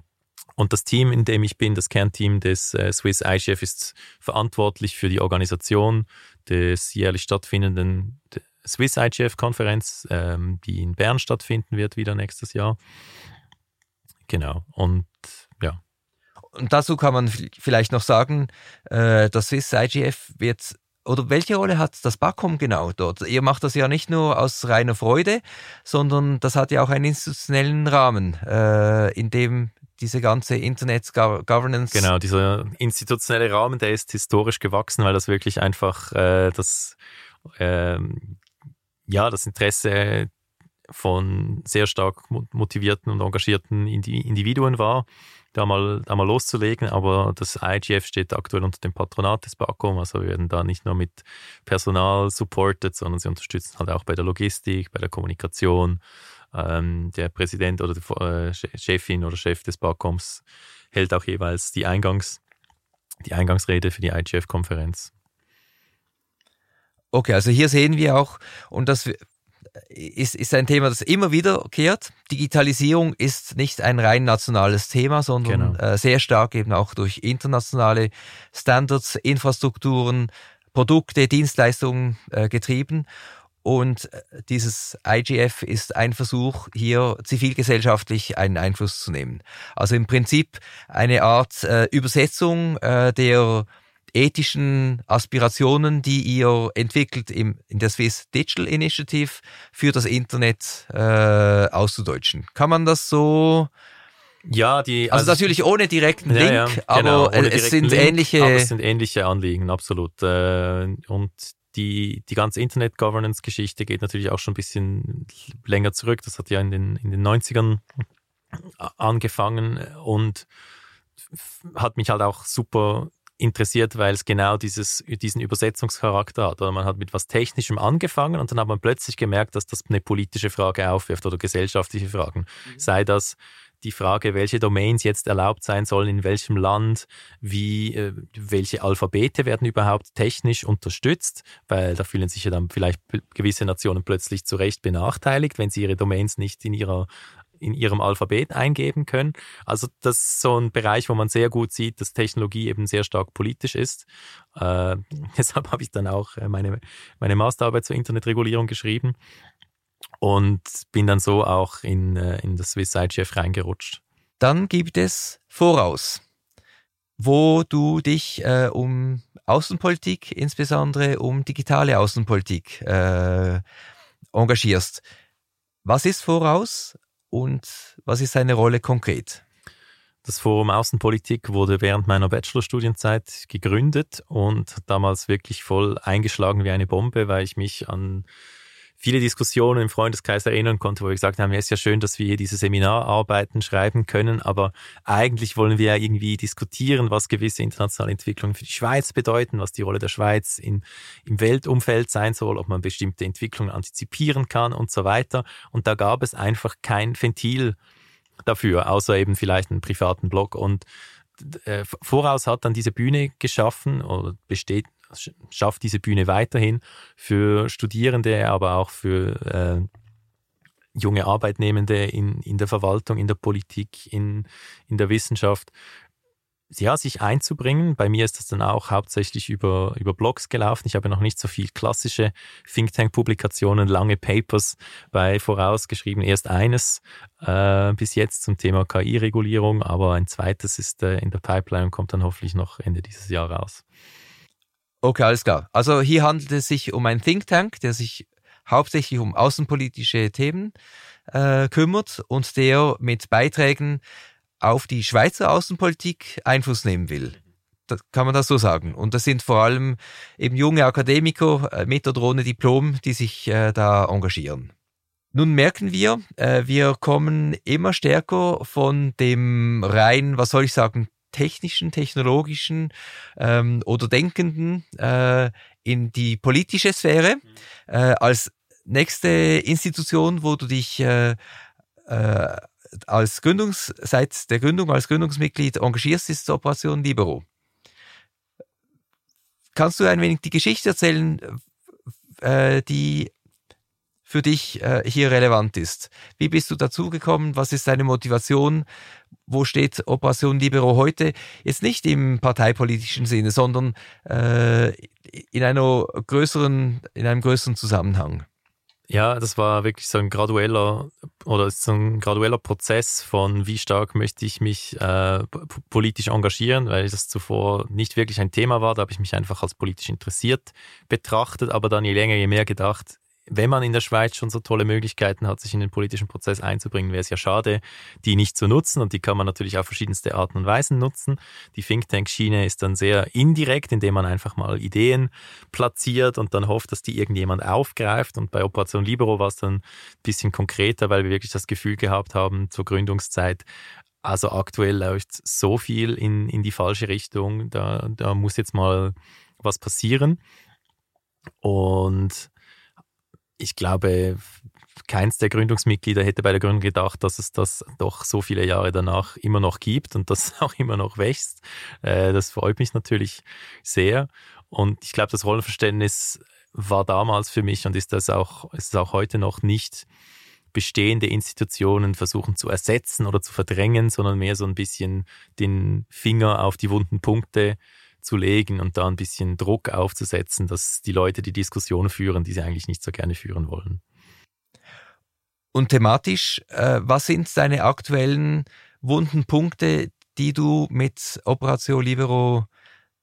Und das Team, in dem ich bin, das Kernteam des äh, Swiss I G F, ist verantwortlich für die Organisation des jährlich stattfindenden Swiss I G F-Konferenz, ähm, die in Bern stattfinden wird, wieder nächstes Jahr. Genau, und ja. Und dazu kann man vielleicht noch sagen, äh, das Swiss I G F wird, oder welche Rolle hat das BAKOM genau dort? Ihr macht das ja nicht nur aus reiner Freude, sondern das hat ja auch einen institutionellen Rahmen, äh, in dem diese ganze Internet-Governance... Genau, dieser institutionelle Rahmen, der ist historisch gewachsen, weil das wirklich einfach äh, das, äh, ja, das Interesse von sehr stark motivierten und engagierten Individuen war, da mal, da mal loszulegen. Aber das I G F steht aktuell unter dem Patronat des BAKOM, also wir werden da nicht nur mit Personal supported, sondern sie unterstützen halt auch bei der Logistik, bei der Kommunikation. Ähm, der Präsident oder die äh, Chefin oder Chef des BAKOMs hält auch jeweils die, Eingangs, die Eingangsrede für die I G F-Konferenz. Okay, also hier sehen wir auch, und das ist, ist ein Thema, das immer wiederkehrt. Digitalisierung ist nicht ein rein nationales Thema, sondern genau. äh, sehr stark eben auch durch internationale Standards, Infrastrukturen, Produkte, Dienstleistungen äh, getrieben. Und dieses I G F ist ein Versuch, hier zivilgesellschaftlich einen Einfluss zu nehmen. Also im Prinzip eine Art äh, Übersetzung äh, der ethischen Aspirationen, die ihr entwickelt im, in der Swiss Digital Initiative für das Internet äh, auszudeutschen. Kann man das so... Ja, die, also, also natürlich ohne direkten Link, ja, ja, aber genau, es sind Link, ähnliche... Aber es sind ähnliche Anliegen, absolut. Und die, die ganze Internet-Governance-Geschichte geht natürlich auch schon ein bisschen länger zurück. Das hat ja in den, in den neunzigern angefangen und hat mich halt auch super interessiert, weil es genau dieses, diesen Übersetzungscharakter hat. Oder man hat mit was Technischem angefangen und dann hat man plötzlich gemerkt, dass das eine politische Frage aufwirft oder gesellschaftliche Fragen. Mhm. Sei das die Frage, welche Domains jetzt erlaubt sein sollen, in welchem Land, wie, äh, welche Alphabete werden überhaupt technisch unterstützt, weil da fühlen sich ja dann vielleicht gewisse Nationen plötzlich zu Recht benachteiligt, wenn sie ihre Domains nicht in ihrer in ihrem Alphabet eingeben können. Also das ist so ein Bereich, wo man sehr gut sieht, dass Technologie eben sehr stark politisch ist. Äh, deshalb habe ich dann auch meine, meine Masterarbeit zur Internetregulierung geschrieben und bin dann so auch in, in das Swiss I G F reingerutscht. Dann gibt es Voraus, wo du dich äh, um Außenpolitik, insbesondere um digitale Außenpolitik äh, engagierst. Was ist Voraus? Und was ist seine Rolle konkret? Das Forum Außenpolitik wurde während meiner Bachelorstudienzeit gegründet und damals wirklich voll eingeschlagen wie eine Bombe, weil ich mich an viele Diskussionen im Freundeskreis erinnern konnte, wo wir gesagt haben, ja, ist ja schön, dass wir hier diese Seminararbeiten schreiben können, aber eigentlich wollen wir ja irgendwie diskutieren, was gewisse internationale Entwicklungen für die Schweiz bedeuten, was die Rolle der Schweiz in, im Weltumfeld sein soll, ob man bestimmte Entwicklungen antizipieren kann und so weiter. Und da gab es einfach kein Ventil dafür, außer eben vielleicht einen privaten Blog. Und äh, Voraus hat dann diese Bühne geschaffen oder besteht schafft diese Bühne weiterhin für Studierende, aber auch für äh, junge Arbeitnehmende in, in der Verwaltung, in der Politik, in, in der Wissenschaft, ja, sich einzubringen. Bei mir ist das dann auch hauptsächlich über, über Blogs gelaufen. Ich habe noch nicht so viel klassische Think-Tank-Publikationen, lange Papers bei Voraus geschrieben. Erst eines äh, bis jetzt zum Thema K I-Regulierung, aber ein zweites ist äh, in der Pipeline und kommt dann hoffentlich noch Ende dieses Jahr raus. Okay, alles klar. Also hier handelt es sich um einen Think Tank, der sich hauptsächlich um außenpolitische Themen äh, kümmert und der mit Beiträgen auf die Schweizer Außenpolitik Einfluss nehmen will. Das kann man das so sagen. Und das sind vor allem eben junge Akademiker äh, mit oder ohne Diplom, die sich äh, da engagieren. Nun merken wir, äh, wir kommen immer stärker von dem rein, was soll ich sagen, technischen, technologischen ähm, oder denkenden äh, in die politische Sphäre. Äh, als nächste Institution, wo du dich äh, äh, als Gründungs, seit der Gründung als Gründungsmitglied engagierst, ist Operation Libero. Kannst du ein wenig die Geschichte erzählen, äh, die für dich äh, hier relevant ist? Wie bist du dazugekommen? Was ist deine Motivation? Wo steht Operation Libero heute? Jetzt nicht im parteipolitischen Sinne, sondern äh, in einer größeren, in einem größeren Zusammenhang. Ja, das war wirklich so ein gradueller oder so ein gradueller Prozess von wie stark möchte ich mich äh, p- politisch engagieren, weil das zuvor nicht wirklich ein Thema war. Da habe ich mich einfach als politisch interessiert betrachtet, aber dann je länger, je mehr gedacht, wenn man in der Schweiz schon so tolle Möglichkeiten hat, sich in den politischen Prozess einzubringen, wäre es ja schade, die nicht zu nutzen. Und die kann man natürlich auf verschiedenste Arten und Weisen nutzen. Die Think-Tank-Schiene ist dann sehr indirekt, indem man einfach mal Ideen platziert und dann hofft, dass die irgendjemand aufgreift. Und bei Operation Libero war es dann ein bisschen konkreter, weil wir wirklich das Gefühl gehabt haben, zur Gründungszeit, also aktuell läuft so viel in, in die falsche Richtung, da, da muss jetzt mal was passieren. Und ich glaube, keins der Gründungsmitglieder hätte bei der Gründung gedacht, dass es das doch so viele Jahre danach immer noch gibt und dass es auch immer noch wächst. Das freut mich natürlich sehr. Und ich glaube, das Rollenverständnis war damals für mich und ist das auch, ist es auch heute noch nicht, bestehende Institutionen versuchen zu ersetzen oder zu verdrängen, sondern mehr so ein bisschen den Finger auf die wunden Punkte zu legen und da ein bisschen Druck aufzusetzen, dass die Leute die Diskussion führen, die sie eigentlich nicht so gerne führen wollen. Und thematisch, äh, was sind deine aktuellen wunden Punkte, die du mit Operation Libero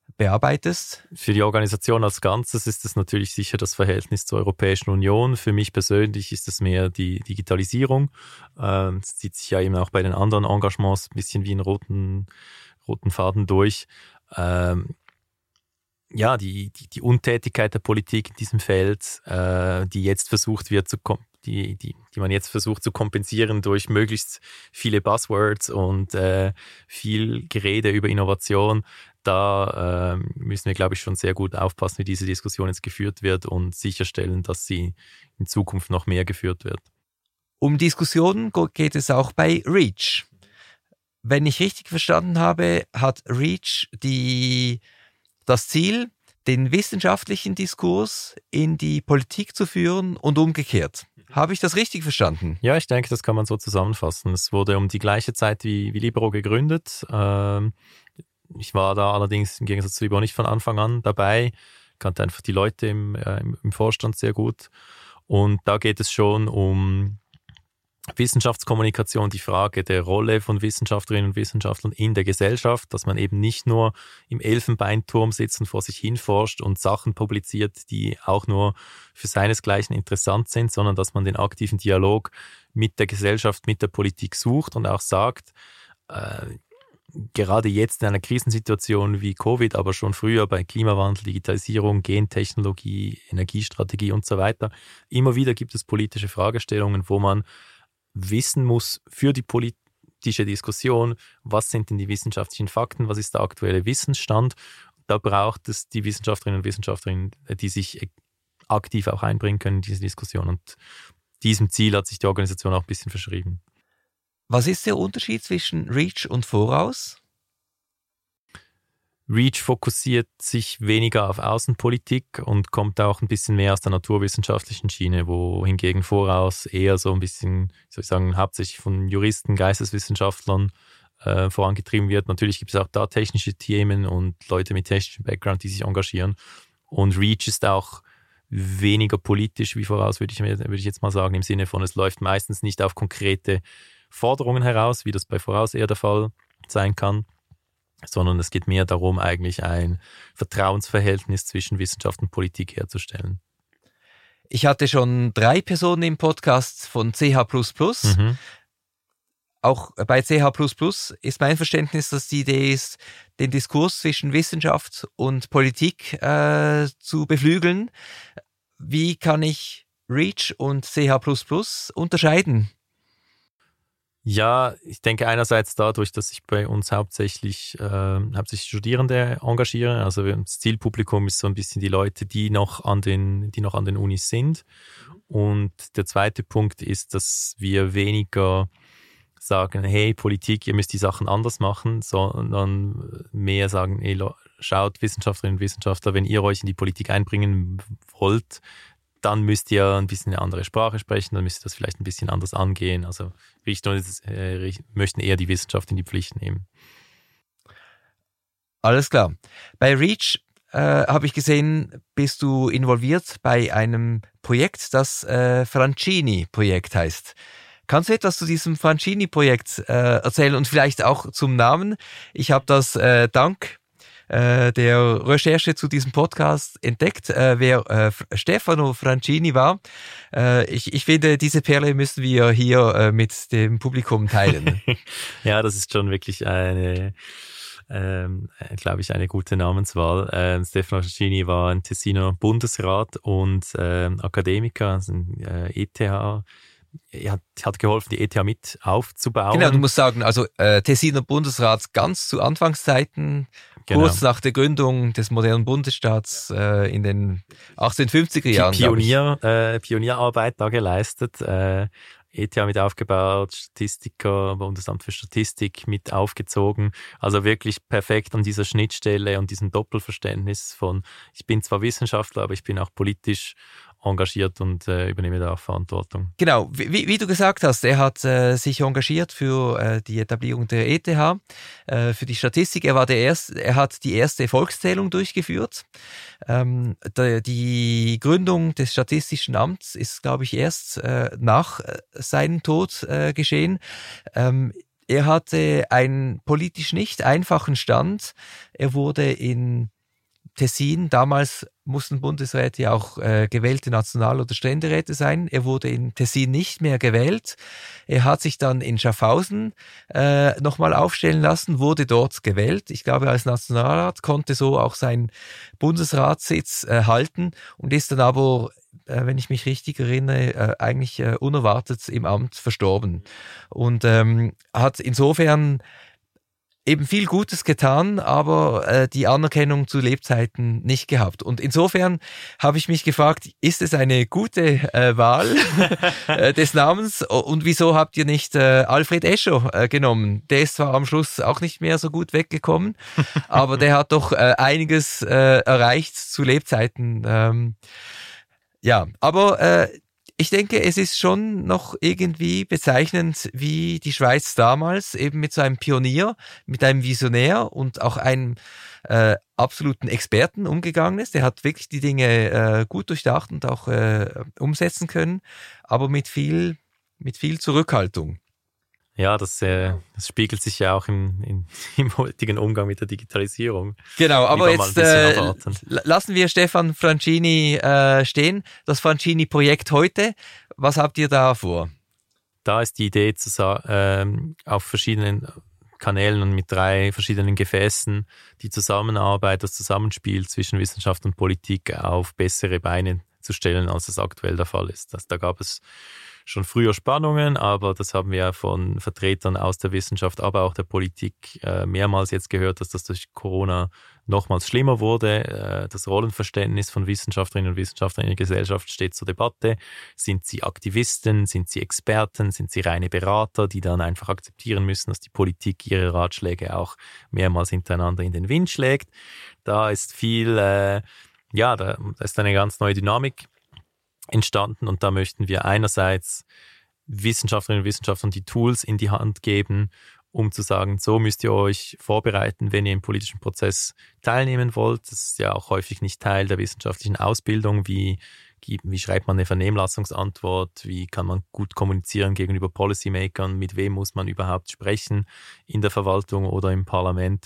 bearbeitest? Für die Organisation als Ganzes ist es natürlich sicher das Verhältnis zur Europäischen Union. Für mich persönlich ist es mehr die Digitalisierung. Ähm, es zieht sich ja eben auch bei den anderen Engagements ein bisschen wie einen roten, roten Faden durch. Ähm, ja, die, die, die Untätigkeit der Politik in diesem Feld, äh, die jetzt versucht wird zu kom- die, die, die man jetzt versucht zu kompensieren durch möglichst viele Buzzwords und äh, viel Gerede über Innovation. Da äh, müssen wir, glaube ich, schon sehr gut aufpassen, wie diese Diskussion jetzt geführt wird und sicherstellen, dass sie in Zukunft noch mehr geführt wird. Um Diskussionen geht es auch bei REACH. Wenn ich richtig verstanden habe, hat REACH die, das Ziel, den wissenschaftlichen Diskurs in die Politik zu führen und umgekehrt. Habe ich das richtig verstanden? Ja, ich denke, das kann man so zusammenfassen. Es wurde um die gleiche Zeit wie, wie Libero gegründet. Ähm, ich war da allerdings im Gegensatz zu Libero nicht von Anfang an dabei, kannte einfach die Leute im, äh, im Vorstand sehr gut. Und da geht es schon um Wissenschaftskommunikation, die Frage der Rolle von Wissenschaftlerinnen und Wissenschaftlern in der Gesellschaft, dass man eben nicht nur im Elfenbeinturm sitzt und vor sich hin forscht und Sachen publiziert, die auch nur für seinesgleichen interessant sind, sondern dass man den aktiven Dialog mit der Gesellschaft, mit der Politik sucht und auch sagt, äh, gerade jetzt in einer Krisensituation wie Covid, aber schon früher bei Klimawandel, Digitalisierung, Gentechnologie, Energiestrategie und so weiter, immer wieder gibt es politische Fragestellungen, wo man wissen muss für die politische Diskussion, was sind denn die wissenschaftlichen Fakten, was ist der aktuelle Wissensstand. Da braucht es die Wissenschaftlerinnen und Wissenschaftler, die sich aktiv auch einbringen können in diese Diskussion. Und diesem Ziel hat sich die Organisation auch ein bisschen verschrieben. Was ist der Unterschied zwischen REACH und Voraus? REACH fokussiert sich weniger auf Außenpolitik und kommt auch ein bisschen mehr aus der naturwissenschaftlichen Schiene, wohingegen Voraus eher so ein bisschen, wie soll ich sagen, hauptsächlich von Juristen, Geisteswissenschaftlern äh, vorangetrieben wird. Natürlich gibt es auch da technische Themen und Leute mit technischem Background, die sich engagieren. Und REACH ist auch weniger politisch wie Voraus, würde ich, würde ich jetzt mal sagen, im Sinne von, es läuft meistens nicht auf konkrete Forderungen heraus, wie das bei Voraus eher der Fall sein kann, sondern es geht mehr darum, eigentlich ein Vertrauensverhältnis zwischen Wissenschaft und Politik herzustellen. Ich hatte schon drei Personen im Podcast von C H plus plus. Mhm. Auch bei C H plus plus ist mein Verständnis, dass die Idee ist, den Diskurs zwischen Wissenschaft und Politik äh, zu beflügeln. Wie kann ich REACH und C H plus plus unterscheiden? Ja, ich denke einerseits dadurch, dass sich bei uns hauptsächlich, äh, hauptsächlich Studierende engagieren. Also das Zielpublikum ist so ein bisschen die Leute, die noch an den, die noch an den Unis sind. Und der zweite Punkt ist, dass wir weniger sagen, hey Politik, ihr müsst die Sachen anders machen, sondern mehr sagen, hey, schaut Wissenschaftlerinnen und Wissenschaftler, wenn ihr euch in die Politik einbringen wollt, dann müsst ihr ein bisschen eine andere Sprache sprechen, dann müsst ihr das vielleicht ein bisschen anders angehen. Also Richtung, äh, möchten eher die Wissenschaft in die Pflicht nehmen. Alles klar. Bei REACH äh, habe ich gesehen, bist du involviert bei einem Projekt, das äh, Francini-Projekt heißt. Kannst du etwas zu diesem Francini-Projekt äh, erzählen und vielleicht auch zum Namen? Ich habe das äh, dank der Recherche zu diesem Podcast entdeckt, äh, wer äh, Stefano Francini war. Äh, ich, ich finde, diese Perle müssen wir hier äh, mit dem Publikum teilen. Ja, das ist schon wirklich eine, ähm, glaube ich, eine gute Namenswahl. Ähm, Stefano Francini war ein Tessiner Bundesrat und ähm, Akademiker, also ein äh, E T H. Er hat, hat geholfen, die E T H mit aufzubauen. Genau, du musst sagen, also äh, Tessiner Bundesrat ganz zu Anfangszeiten, genau. Kurz nach der Gründung des modernen Bundesstaats äh, in den achtzehnhundertfünfziger Jahren. Pionier, äh, Pionierarbeit da geleistet, äh, E T H mit aufgebaut, Statistiker, Bundesamt für Statistik mit aufgezogen. Also wirklich perfekt an dieser Schnittstelle und diesem Doppelverständnis von, ich bin zwar Wissenschaftler, aber ich bin auch politisch engagiert und äh, übernehme da auch Verantwortung. Genau, wie, wie du gesagt hast, er hat äh, sich engagiert für äh, die Etablierung der E T H, äh, für die Statistik. Er war der erste, er hat die erste Volkszählung durchgeführt. Ähm, der, die Gründung des Statistischen Amts ist, glaube ich, erst äh, nach äh, seinem Tod äh, geschehen. Ähm, Er hatte einen politisch nicht einfachen Stand. Er wurde in Tessin, damals mussten Bundesräte ja auch äh, gewählte National- oder Ständeräte sein. Er wurde in Tessin nicht mehr gewählt. Er hat sich dann in Schaffhausen äh, nochmal aufstellen lassen, wurde dort gewählt. Ich glaube, als Nationalrat konnte so auch seinen Bundesratssitz äh, halten und ist dann aber, äh, wenn ich mich richtig erinnere, äh, eigentlich äh, unerwartet im Amt verstorben. Und ähm, hat insofern eben viel Gutes getan, aber äh, die Anerkennung zu Lebzeiten nicht gehabt. Und insofern habe ich mich gefragt, ist es eine gute äh, Wahl äh, des Namens und wieso habt ihr nicht äh, Alfred Escher äh, genommen? Der ist zwar am Schluss auch nicht mehr so gut weggekommen, aber der hat doch äh, einiges äh, erreicht zu Lebzeiten. Ähm, ja, aber äh, ich denke, es ist schon noch irgendwie bezeichnend, wie die Schweiz damals eben mit so einem Pionier, mit einem Visionär und auch einem äh, absoluten Experten umgegangen ist. Der hat wirklich die Dinge äh, gut durchdacht und auch äh, umsetzen können, aber mit viel, mit viel Zurückhaltung. Ja, das, äh, das spiegelt sich ja auch im, im, im heutigen Umgang mit der Digitalisierung. Genau, aber jetzt äh, lassen wir Stefan Francini äh, stehen. Das Francini-Projekt heute, was habt ihr da vor? Da ist die Idee, zu ähm, auf verschiedenen Kanälen und mit drei verschiedenen Gefäßen die Zusammenarbeit, das Zusammenspiel zwischen Wissenschaft und Politik auf bessere Beine zu stellen, als es aktuell der Fall ist. Das, da gab es schon früher Spannungen, aber das haben wir ja von Vertretern aus der Wissenschaft, aber auch der Politik äh, mehrmals jetzt gehört, dass das durch Corona nochmals schlimmer wurde. Äh, das Rollenverständnis von Wissenschaftlerinnen und Wissenschaftlern in der Gesellschaft steht zur Debatte. Sind sie Aktivisten, sind sie Experten, sind sie reine Berater, die dann einfach akzeptieren müssen, dass die Politik ihre Ratschläge auch mehrmals hintereinander in den Wind schlägt. Da ist viel, äh, ja, da ist eine ganz neue Dynamik entstanden und da möchten wir einerseits Wissenschaftlerinnen und Wissenschaftlern die Tools in die Hand geben, um zu sagen, so müsst ihr euch vorbereiten, wenn ihr im politischen Prozess teilnehmen wollt. Das ist ja auch häufig nicht Teil der wissenschaftlichen Ausbildung. Wie, wie schreibt man eine Vernehmlassungsantwort? Wie kann man gut kommunizieren gegenüber Policymakern? Mit wem muss man überhaupt sprechen in der Verwaltung oder im Parlament?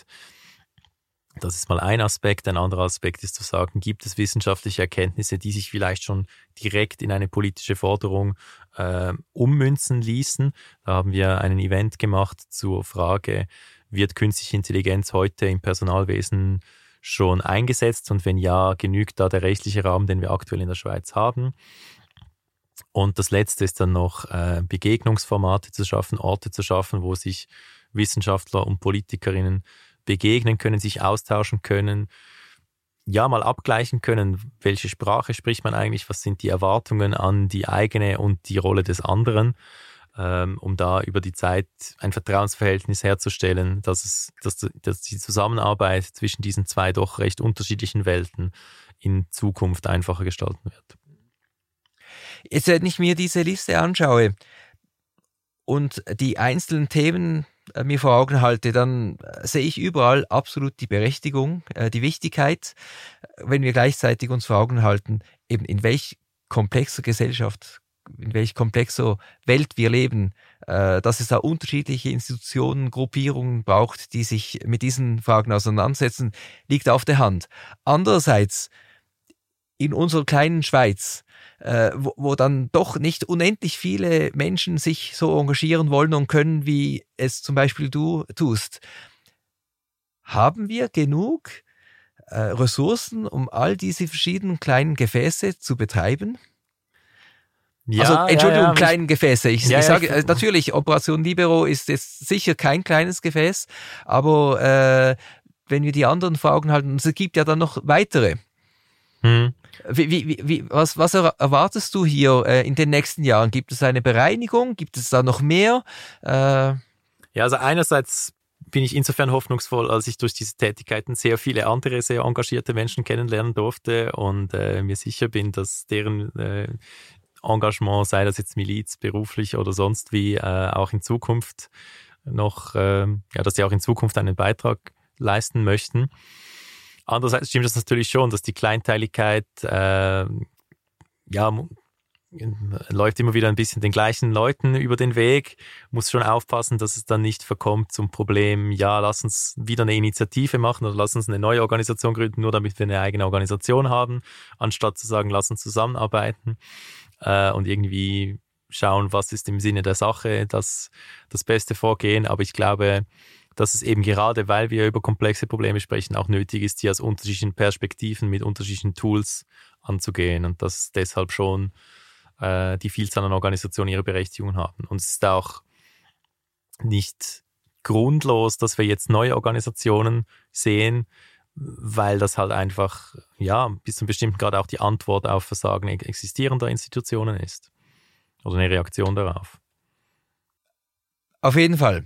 Das ist mal ein Aspekt. Ein anderer Aspekt ist zu sagen, gibt es wissenschaftliche Erkenntnisse, die sich vielleicht schon direkt in eine politische Forderung äh, ummünzen ließen. Da haben wir einen Event gemacht zur Frage, wird künstliche Intelligenz heute im Personalwesen schon eingesetzt und wenn ja, genügt da der rechtliche Rahmen, den wir aktuell in der Schweiz haben? Und das Letzte ist dann noch äh, Begegnungsformate zu schaffen, Orte zu schaffen, wo sich Wissenschaftler und Politikerinnen begegnen können, sich austauschen können, ja, mal abgleichen können, welche Sprache spricht man eigentlich, was sind die Erwartungen an die eigene und die Rolle des anderen, ähm, um da über die Zeit ein Vertrauensverhältnis herzustellen, dass, es, dass, dass die Zusammenarbeit zwischen diesen zwei doch recht unterschiedlichen Welten in Zukunft einfacher gestalten wird. Jetzt, wenn ich mir diese Liste anschaue und die einzelnen Themen mir vor Augen halte, dann sehe ich überall absolut die Berechtigung, die Wichtigkeit, wenn wir gleichzeitig uns vor Augen halten, eben in welch komplexer Gesellschaft, in welch komplexer Welt wir leben, dass es da unterschiedliche Institutionen, Gruppierungen braucht, die sich mit diesen Fragen auseinandersetzen, liegt auf der Hand. Andererseits, in unserer kleinen Schweiz, äh, wo, wo dann doch nicht unendlich viele Menschen sich so engagieren wollen und können, wie es zum Beispiel du tust. Haben wir genug äh, Ressourcen, um all diese verschiedenen kleinen Gefäße zu betreiben? Ja, also, Entschuldigung, ja, ja, kleinen ich, Gefäße. Ich, ja, ich sage ja, äh, natürlich, Operation Libero ist jetzt sicher kein kleines Gefäß, aber äh, wenn wir die anderen vor Augen halten, es gibt ja dann noch weitere. Hm. Wie, wie, wie, was, was erwartest du hier äh, in den nächsten Jahren? Gibt es eine Bereinigung? Gibt es da noch mehr? Äh ja, also einerseits bin ich insofern hoffnungsvoll, als ich durch diese Tätigkeiten sehr viele andere, sehr engagierte Menschen kennenlernen durfte und äh, mir sicher bin, dass deren äh, Engagement, sei das jetzt Miliz, beruflich oder sonst wie, äh, auch in Zukunft noch, äh, ja, dass sie auch in Zukunft einen Beitrag leisten möchten. Andererseits stimmt das natürlich schon, dass die Kleinteiligkeit, äh, ja, läuft immer wieder ein bisschen den gleichen Leuten über den Weg, muss schon aufpassen, dass es dann nicht verkommt zum Problem, ja, lass uns wieder eine Initiative machen oder lass uns eine neue Organisation gründen, nur damit wir eine eigene Organisation haben, anstatt zu sagen, lass uns zusammenarbeiten äh, und irgendwie schauen, was ist im Sinne der Sache das, das beste Vorgehen. Aber ich glaube, dass es eben gerade, weil wir über komplexe Probleme sprechen, auch nötig ist, die aus unterschiedlichen Perspektiven mit unterschiedlichen Tools anzugehen und dass deshalb schon äh, die Vielzahl an Organisationen ihre Berechtigung haben. Und es ist auch nicht grundlos, dass wir jetzt neue Organisationen sehen, weil das halt einfach, ja, bis zu einem bestimmten Grad auch die Antwort auf Versagen existierender Institutionen ist. Oder eine Reaktion darauf. Auf jeden Fall.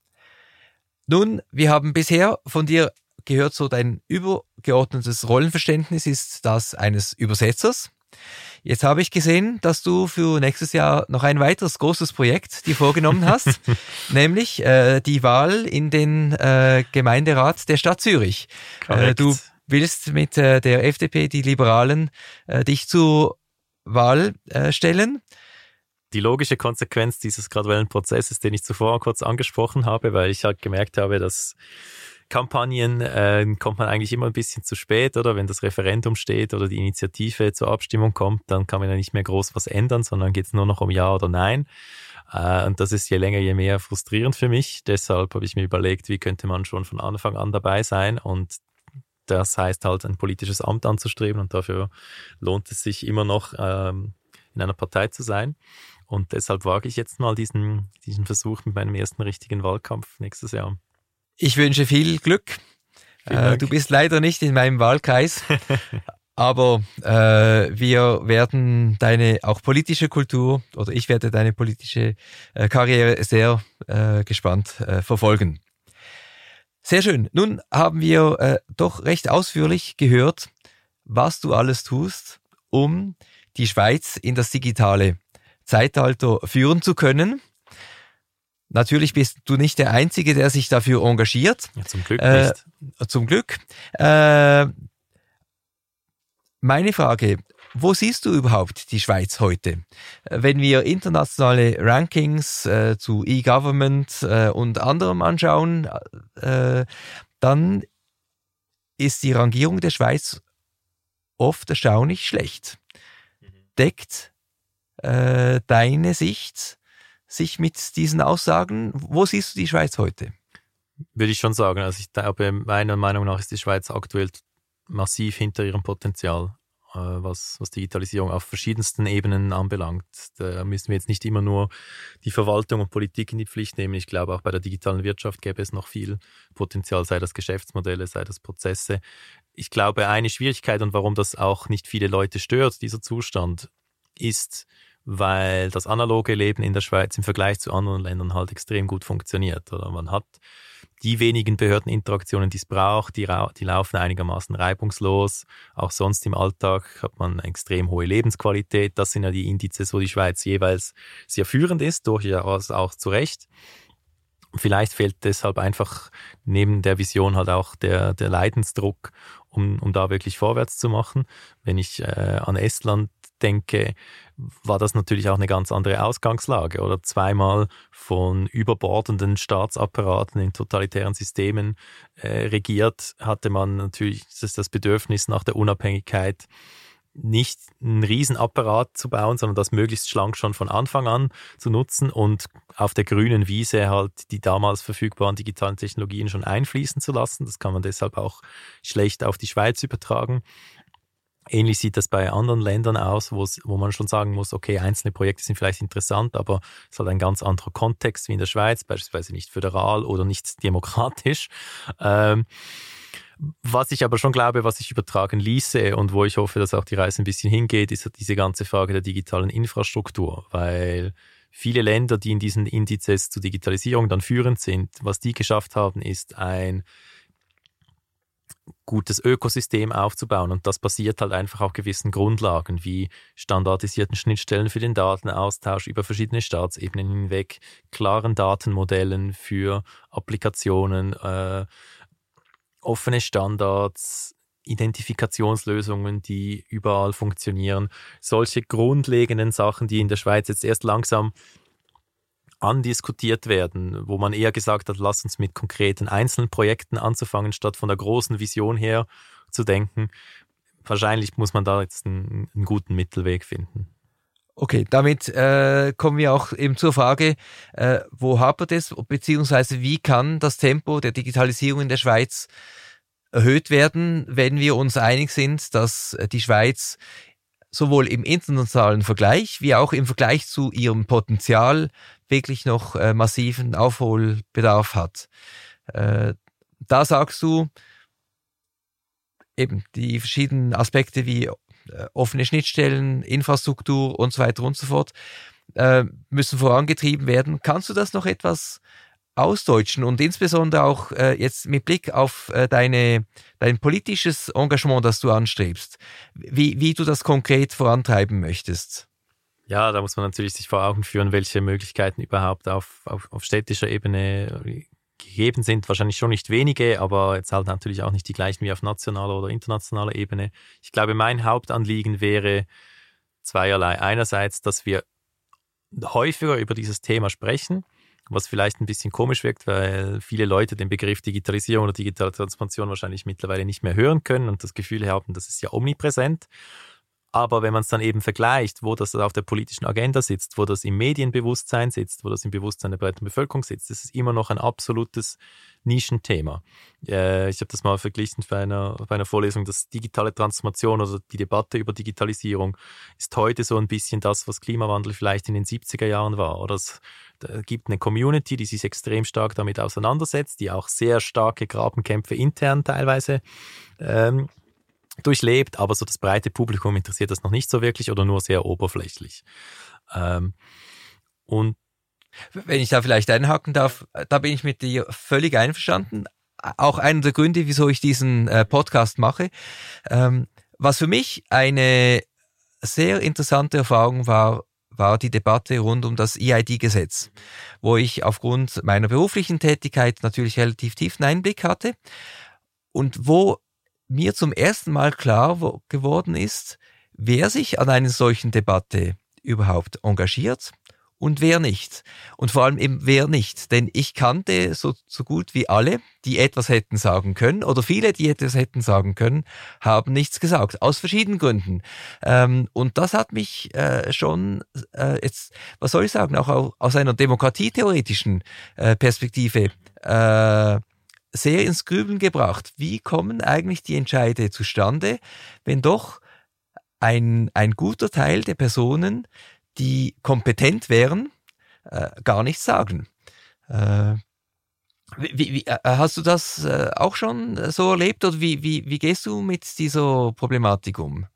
Nun, wir haben bisher von dir gehört, so dein übergeordnetes Rollenverständnis ist das eines Übersetzers. Jetzt habe ich gesehen, dass du für nächstes Jahr noch ein weiteres großes Projekt dir vorgenommen hast, nämlich äh, die Wahl in den äh, Gemeinderat der Stadt Zürich. Äh, du willst mit äh, der F D P, die Liberalen, äh, dich zur Wahl äh, stellen. Die logische Konsequenz dieses graduellen Prozesses, den ich zuvor kurz angesprochen habe, weil ich halt gemerkt habe, dass Kampagnen äh, kommt man eigentlich immer ein bisschen zu spät, oder wenn das Referendum steht oder die Initiative zur Abstimmung kommt, dann kann man ja nicht mehr groß was ändern, sondern geht es nur noch um Ja oder Nein. Äh, und das ist je länger, je mehr frustrierend für mich. Deshalb habe ich mir überlegt, wie könnte man schon von Anfang an dabei sein, und das heißt halt, ein politisches Amt anzustreben, und dafür lohnt es sich immer noch, ähm, in einer Partei zu sein. Und deshalb wage ich jetzt mal diesen, diesen Versuch mit meinem ersten richtigen Wahlkampf nächstes Jahr. Ich wünsche viel Glück. Äh, du bist leider nicht in meinem Wahlkreis, aber äh, wir werden deine auch politische Kultur, oder ich werde deine politische äh, Karriere sehr äh, gespannt äh, verfolgen. Sehr schön. Nun haben wir äh, doch recht ausführlich gehört, was du alles tust, um die Schweiz in das digitale Zeitalter führen zu können. Natürlich bist du nicht der Einzige, der sich dafür engagiert. Ja, zum Glück äh, nicht. Zum Glück. Äh, meine Frage, wo siehst du überhaupt die Schweiz heute? Wenn wir internationale Rankings äh, zu E-Government äh, und anderem anschauen, äh, dann ist die Rangierung der Schweiz oft erstaunlich schlecht. Deckt äh, deine Sicht sich mit diesen Aussagen? Wo siehst du die Schweiz heute? Würde ich schon sagen. Also ich glaube, meiner Meinung nach ist die Schweiz aktuell massiv hinter ihrem Potenzial, äh, was, was Digitalisierung auf verschiedensten Ebenen anbelangt. Da müssen wir jetzt nicht immer nur die Verwaltung und Politik in die Pflicht nehmen. Ich glaube, auch bei der digitalen Wirtschaft gäbe es noch viel Potenzial, sei das Geschäftsmodelle, sei das Prozesse. Ich glaube, eine Schwierigkeit, und warum das auch nicht viele Leute stört, dieser Zustand, ist, weil das analoge Leben in der Schweiz im Vergleich zu anderen Ländern halt extrem gut funktioniert. Oder man hat die wenigen Behördeninteraktionen, die es braucht, die, die laufen einigermaßen reibungslos. Auch sonst im Alltag hat man eine extrem hohe Lebensqualität. Das sind ja die Indizes, wo die Schweiz jeweils sehr führend ist, durchaus auch zu Recht. Vielleicht fehlt deshalb einfach neben der Vision halt auch der, der Leidensdruck, um, um da wirklich vorwärts zu machen. Wenn ich äh, an Estland denke, war das natürlich auch eine ganz andere Ausgangslage. Oder zweimal von überbordenden Staatsapparaten in totalitären Systemen äh, regiert, hatte man natürlich das, das Bedürfnis nach der Unabhängigkeit, nicht einen Riesenapparat zu bauen, sondern das möglichst schlank schon von Anfang an zu nutzen und auf der grünen Wiese halt die damals verfügbaren digitalen Technologien schon einfließen zu lassen. Das kann man deshalb auch schlecht auf die Schweiz übertragen. Ähnlich sieht das bei anderen Ländern aus, wo man schon sagen muss, okay, einzelne Projekte sind vielleicht interessant, aber es ist halt ein ganz anderer Kontext wie in der Schweiz, beispielsweise nicht föderal oder nicht demokratisch. Ähm, Was ich aber schon glaube, was ich übertragen ließe und wo ich hoffe, dass auch die Reise ein bisschen hingeht, ist diese ganze Frage der digitalen Infrastruktur, weil viele Länder, die in diesen Indizes zur Digitalisierung dann führend sind, was die geschafft haben, ist ein gutes Ökosystem aufzubauen, und das basiert halt einfach auf gewissen Grundlagen wie standardisierten Schnittstellen für den Datenaustausch über verschiedene Staatsebenen hinweg, klaren Datenmodellen für Applikationen, äh, offene Standards, Identifikationslösungen, die überall funktionieren. Solche grundlegenden Sachen, die in der Schweiz jetzt erst langsam andiskutiert werden, wo man eher gesagt hat, lass uns mit konkreten einzelnen Projekten anzufangen, statt von der großen Vision her zu denken. Wahrscheinlich muss man da jetzt einen, einen guten Mittelweg finden. Okay, damit äh, kommen wir auch eben zur Frage, äh, wo hapert es, beziehungsweise wie kann das Tempo der Digitalisierung in der Schweiz erhöht werden, wenn wir uns einig sind, dass die Schweiz sowohl im internationalen Vergleich wie auch im Vergleich zu ihrem Potenzial wirklich noch äh, massiven Aufholbedarf hat. Äh, da sagst du eben die verschiedenen Aspekte wie äh, offene Schnittstellen, Infrastruktur und so weiter und so fort äh, müssen vorangetrieben werden. Kannst du das noch etwas ausdeutschen und insbesondere auch äh, jetzt mit Blick auf äh, deine, dein politisches Engagement, das du anstrebst, wie, wie du das konkret vorantreiben möchtest? Ja, da muss man natürlich sich vor Augen führen, welche Möglichkeiten überhaupt auf, auf, auf städtischer Ebene gegeben sind. Wahrscheinlich schon nicht wenige, aber jetzt halt natürlich auch nicht die gleichen wie auf nationaler oder internationaler Ebene. Ich glaube, mein Hauptanliegen wäre zweierlei. Einerseits, dass wir häufiger über dieses Thema sprechen, was vielleicht ein bisschen komisch wirkt, weil viele Leute den Begriff Digitalisierung oder digitale Transformation wahrscheinlich mittlerweile nicht mehr hören können und das Gefühl haben, das ist ja omnipräsent. Aber wenn man es dann eben vergleicht, wo das auf der politischen Agenda sitzt, wo das im Medienbewusstsein sitzt, wo das im Bewusstsein der breiten Bevölkerung sitzt, das ist immer noch ein absolutes Nischenthema. Äh, ich habe das mal verglichen bei einer, bei einer Vorlesung, dass digitale Transformation oder die Debatte über Digitalisierung ist heute so ein bisschen das, was Klimawandel vielleicht in den siebziger Jahren war. Oder es gibt eine Community, die sich extrem stark damit auseinandersetzt, die auch sehr starke Grabenkämpfe intern teilweise ähm, durchlebt, aber so das breite Publikum interessiert das noch nicht so wirklich oder nur sehr oberflächlich. Ähm, und wenn ich da vielleicht einhaken darf, da bin ich mit dir völlig einverstanden. Auch einer der Gründe, wieso ich diesen äh, Podcast mache. Ähm, was für mich eine sehr interessante Erfahrung war, war die Debatte rund um das E I D-Gesetz, wo ich aufgrund meiner beruflichen Tätigkeit natürlich relativ tiefen Einblick hatte und wo mir zum ersten Mal klar wo, geworden ist, wer sich an einer solchen Debatte überhaupt engagiert und wer nicht. Und vor allem eben wer nicht. Denn ich kannte so, so gut wie alle, die etwas hätten sagen können oder viele, die etwas hätten sagen können, haben nichts gesagt. Aus verschiedenen Gründen. Ähm, und das hat mich äh, schon äh, jetzt, was soll ich sagen, auch aus einer demokratietheoretischen äh, Perspektive äh, sehr ins Grübeln gebracht. Wie kommen eigentlich die Entscheide zustande, wenn doch ein, ein guter Teil der Personen, die kompetent wären, äh, gar nichts sagen? Äh, wie, wie, hast du das äh, auch schon so erlebt oder wie, wie, wie gehst du mit dieser Problematik um?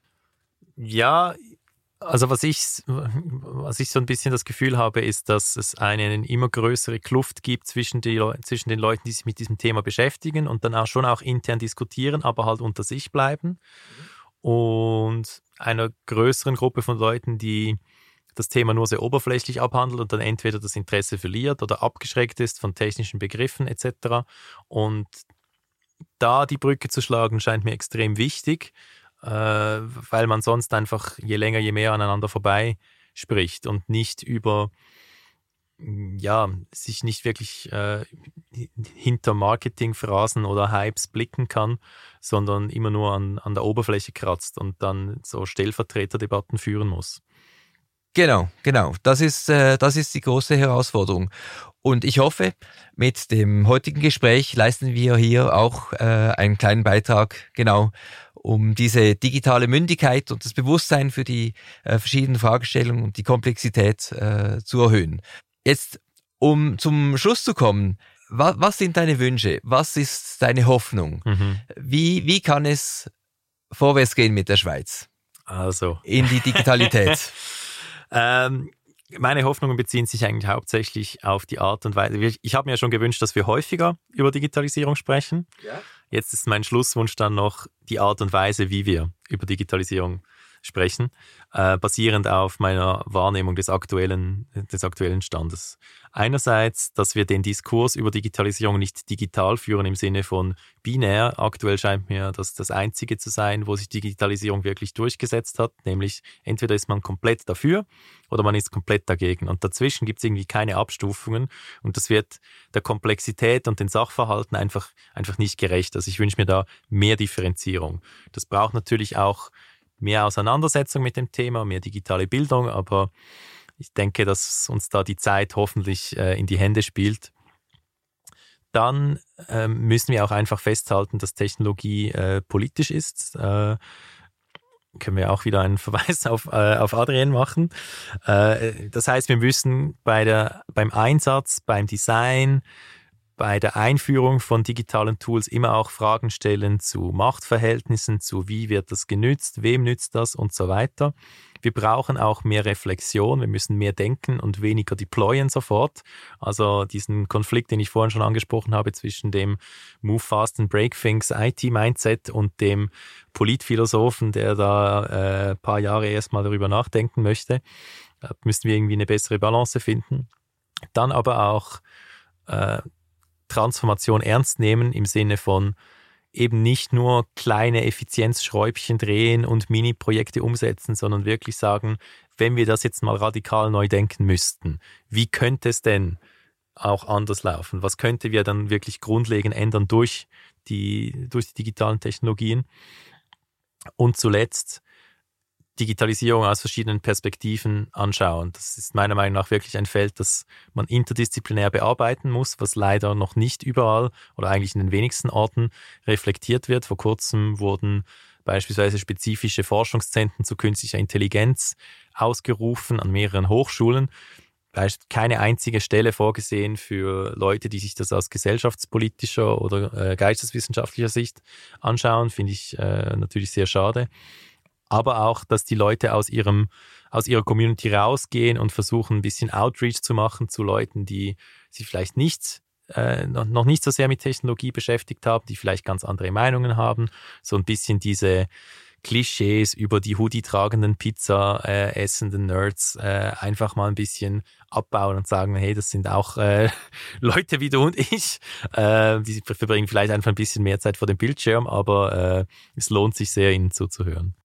Ja, also was ich, was ich so ein bisschen das Gefühl habe, ist, dass es eine immer größere Kluft gibt zwischen, die Le- zwischen den Leuten, die sich mit diesem Thema beschäftigen und dann auch schon auch intern diskutieren, aber halt unter sich bleiben. Mhm. Und einer größeren Gruppe von Leuten, die das Thema nur sehr oberflächlich abhandelt und dann entweder das Interesse verliert oder abgeschreckt ist von technischen Begriffen et cetera. Und da die Brücke zu schlagen, scheint mir extrem wichtig, weil man sonst einfach je länger, je mehr aneinander vorbei spricht und nicht über, ja, sich nicht wirklich äh, hinter Marketingphrasen oder Hypes blicken kann, sondern immer nur an, an der Oberfläche kratzt und dann so Stellvertreterdebatten führen muss. Genau, genau. Das ist, äh, das ist die große Herausforderung. Und ich hoffe, mit dem heutigen Gespräch leisten wir hier auch äh, einen kleinen Beitrag, genau, um diese digitale Mündigkeit und das Bewusstsein für die äh, verschiedenen Fragestellungen und die Komplexität äh, zu erhöhen. Jetzt, um zum Schluss zu kommen, wa- was sind deine Wünsche? Was ist deine Hoffnung? Mhm. Wie, wie kann es vorwärts gehen mit der Schweiz? Also. In die Digitalität. ähm, meine Hoffnungen beziehen sich eigentlich hauptsächlich auf die Art und Weise. Ich habe mir ja schon gewünscht, dass wir häufiger über Digitalisierung sprechen. Ja. Jetzt ist mein Schlusswunsch dann noch die Art und Weise, wie wir über Digitalisierung sprechen, äh, basierend auf meiner Wahrnehmung des aktuellen, des aktuellen Standes. Einerseits, dass wir den Diskurs über Digitalisierung nicht digital führen im Sinne von binär. Aktuell scheint mir das das Einzige zu sein, wo sich Digitalisierung wirklich durchgesetzt hat, nämlich entweder ist man komplett dafür oder man ist komplett dagegen. Und dazwischen gibt es irgendwie keine Abstufungen und das wird der Komplexität und den Sachverhalten einfach, einfach nicht gerecht. Also ich wünsche mir da mehr Differenzierung. Das braucht natürlich auch mehr Auseinandersetzung mit dem Thema, mehr digitale Bildung, aber ich denke, dass uns da die Zeit hoffentlich äh, in die Hände spielt. Dann ähm, müssen wir auch einfach festhalten, dass Technologie äh, politisch ist. Äh, können wir auch wieder einen Verweis auf, äh, auf Adrian machen. Äh, das heißt, wir müssen bei der, beim Einsatz, beim Design, bei der Einführung von digitalen Tools immer auch Fragen stellen zu Machtverhältnissen, zu wie wird das genützt, wem nützt das und so weiter. Wir brauchen auch mehr Reflexion, wir müssen mehr denken und weniger deployen sofort. Also diesen Konflikt, den ich vorhin schon angesprochen habe, zwischen dem Move Fast and Break Things I T-Mindset und dem Politphilosophen, der da äh, ein paar Jahre erstmal darüber nachdenken möchte. Da müssen wir irgendwie eine bessere Balance finden. Dann aber auch äh, Transformation ernst nehmen im Sinne von eben nicht nur kleine Effizienzschräubchen drehen und Mini-Projekte umsetzen, sondern wirklich sagen, wenn wir das jetzt mal radikal neu denken müssten, wie könnte es denn auch anders laufen? Was könnte wir dann wirklich grundlegend ändern durch die, durch die digitalen Technologien? Und zuletzt Digitalisierung aus verschiedenen Perspektiven anschauen. Das ist meiner Meinung nach wirklich ein Feld, das man interdisziplinär bearbeiten muss, was leider noch nicht überall oder eigentlich in den wenigsten Orten reflektiert wird. Vor kurzem wurden beispielsweise spezifische Forschungszentren zu künstlicher Intelligenz ausgerufen an mehreren Hochschulen. Da ist keine einzige Stelle vorgesehen für Leute, die sich das aus gesellschaftspolitischer oder äh, geisteswissenschaftlicher Sicht anschauen. Finde ich äh, natürlich sehr schade. Aber auch, dass die Leute aus ihrem, aus ihrer Community rausgehen und versuchen, ein bisschen Outreach zu machen zu Leuten, die sich vielleicht nicht, äh, noch, noch nicht so sehr mit Technologie beschäftigt haben, die vielleicht ganz andere Meinungen haben. So ein bisschen diese Klischees über die Hoodie-tragenden, Pizza-essenden Nerds äh, einfach mal ein bisschen abbauen und sagen, hey, das sind auch äh, Leute wie du und ich. Äh, die verbringen vielleicht einfach ein bisschen mehr Zeit vor dem Bildschirm, aber äh, es lohnt sich sehr, ihnen zuzuhören.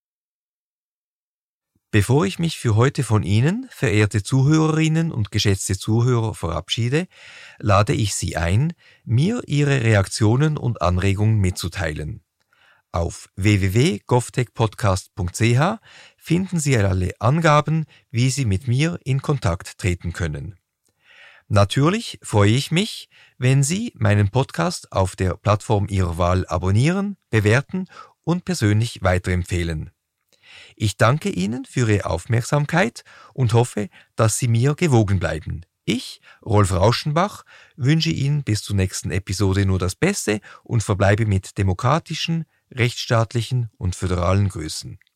Bevor ich mich für heute von Ihnen, verehrte Zuhörerinnen und geschätzte Zuhörer, verabschiede, lade ich Sie ein, mir Ihre Reaktionen und Anregungen mitzuteilen. Auf w w w punkt govtechpodcast punkt c h finden Sie alle Angaben, wie Sie mit mir in Kontakt treten können. Natürlich freue ich mich, wenn Sie meinen Podcast auf der Plattform Ihrer Wahl abonnieren, bewerten und persönlich weiterempfehlen. Ich danke Ihnen für Ihre Aufmerksamkeit und hoffe, dass Sie mir gewogen bleiben. Ich, Rolf Rauschenbach, wünsche Ihnen bis zur nächsten Episode nur das Beste und verbleibe mit demokratischen, rechtsstaatlichen und föderalen Grüßen.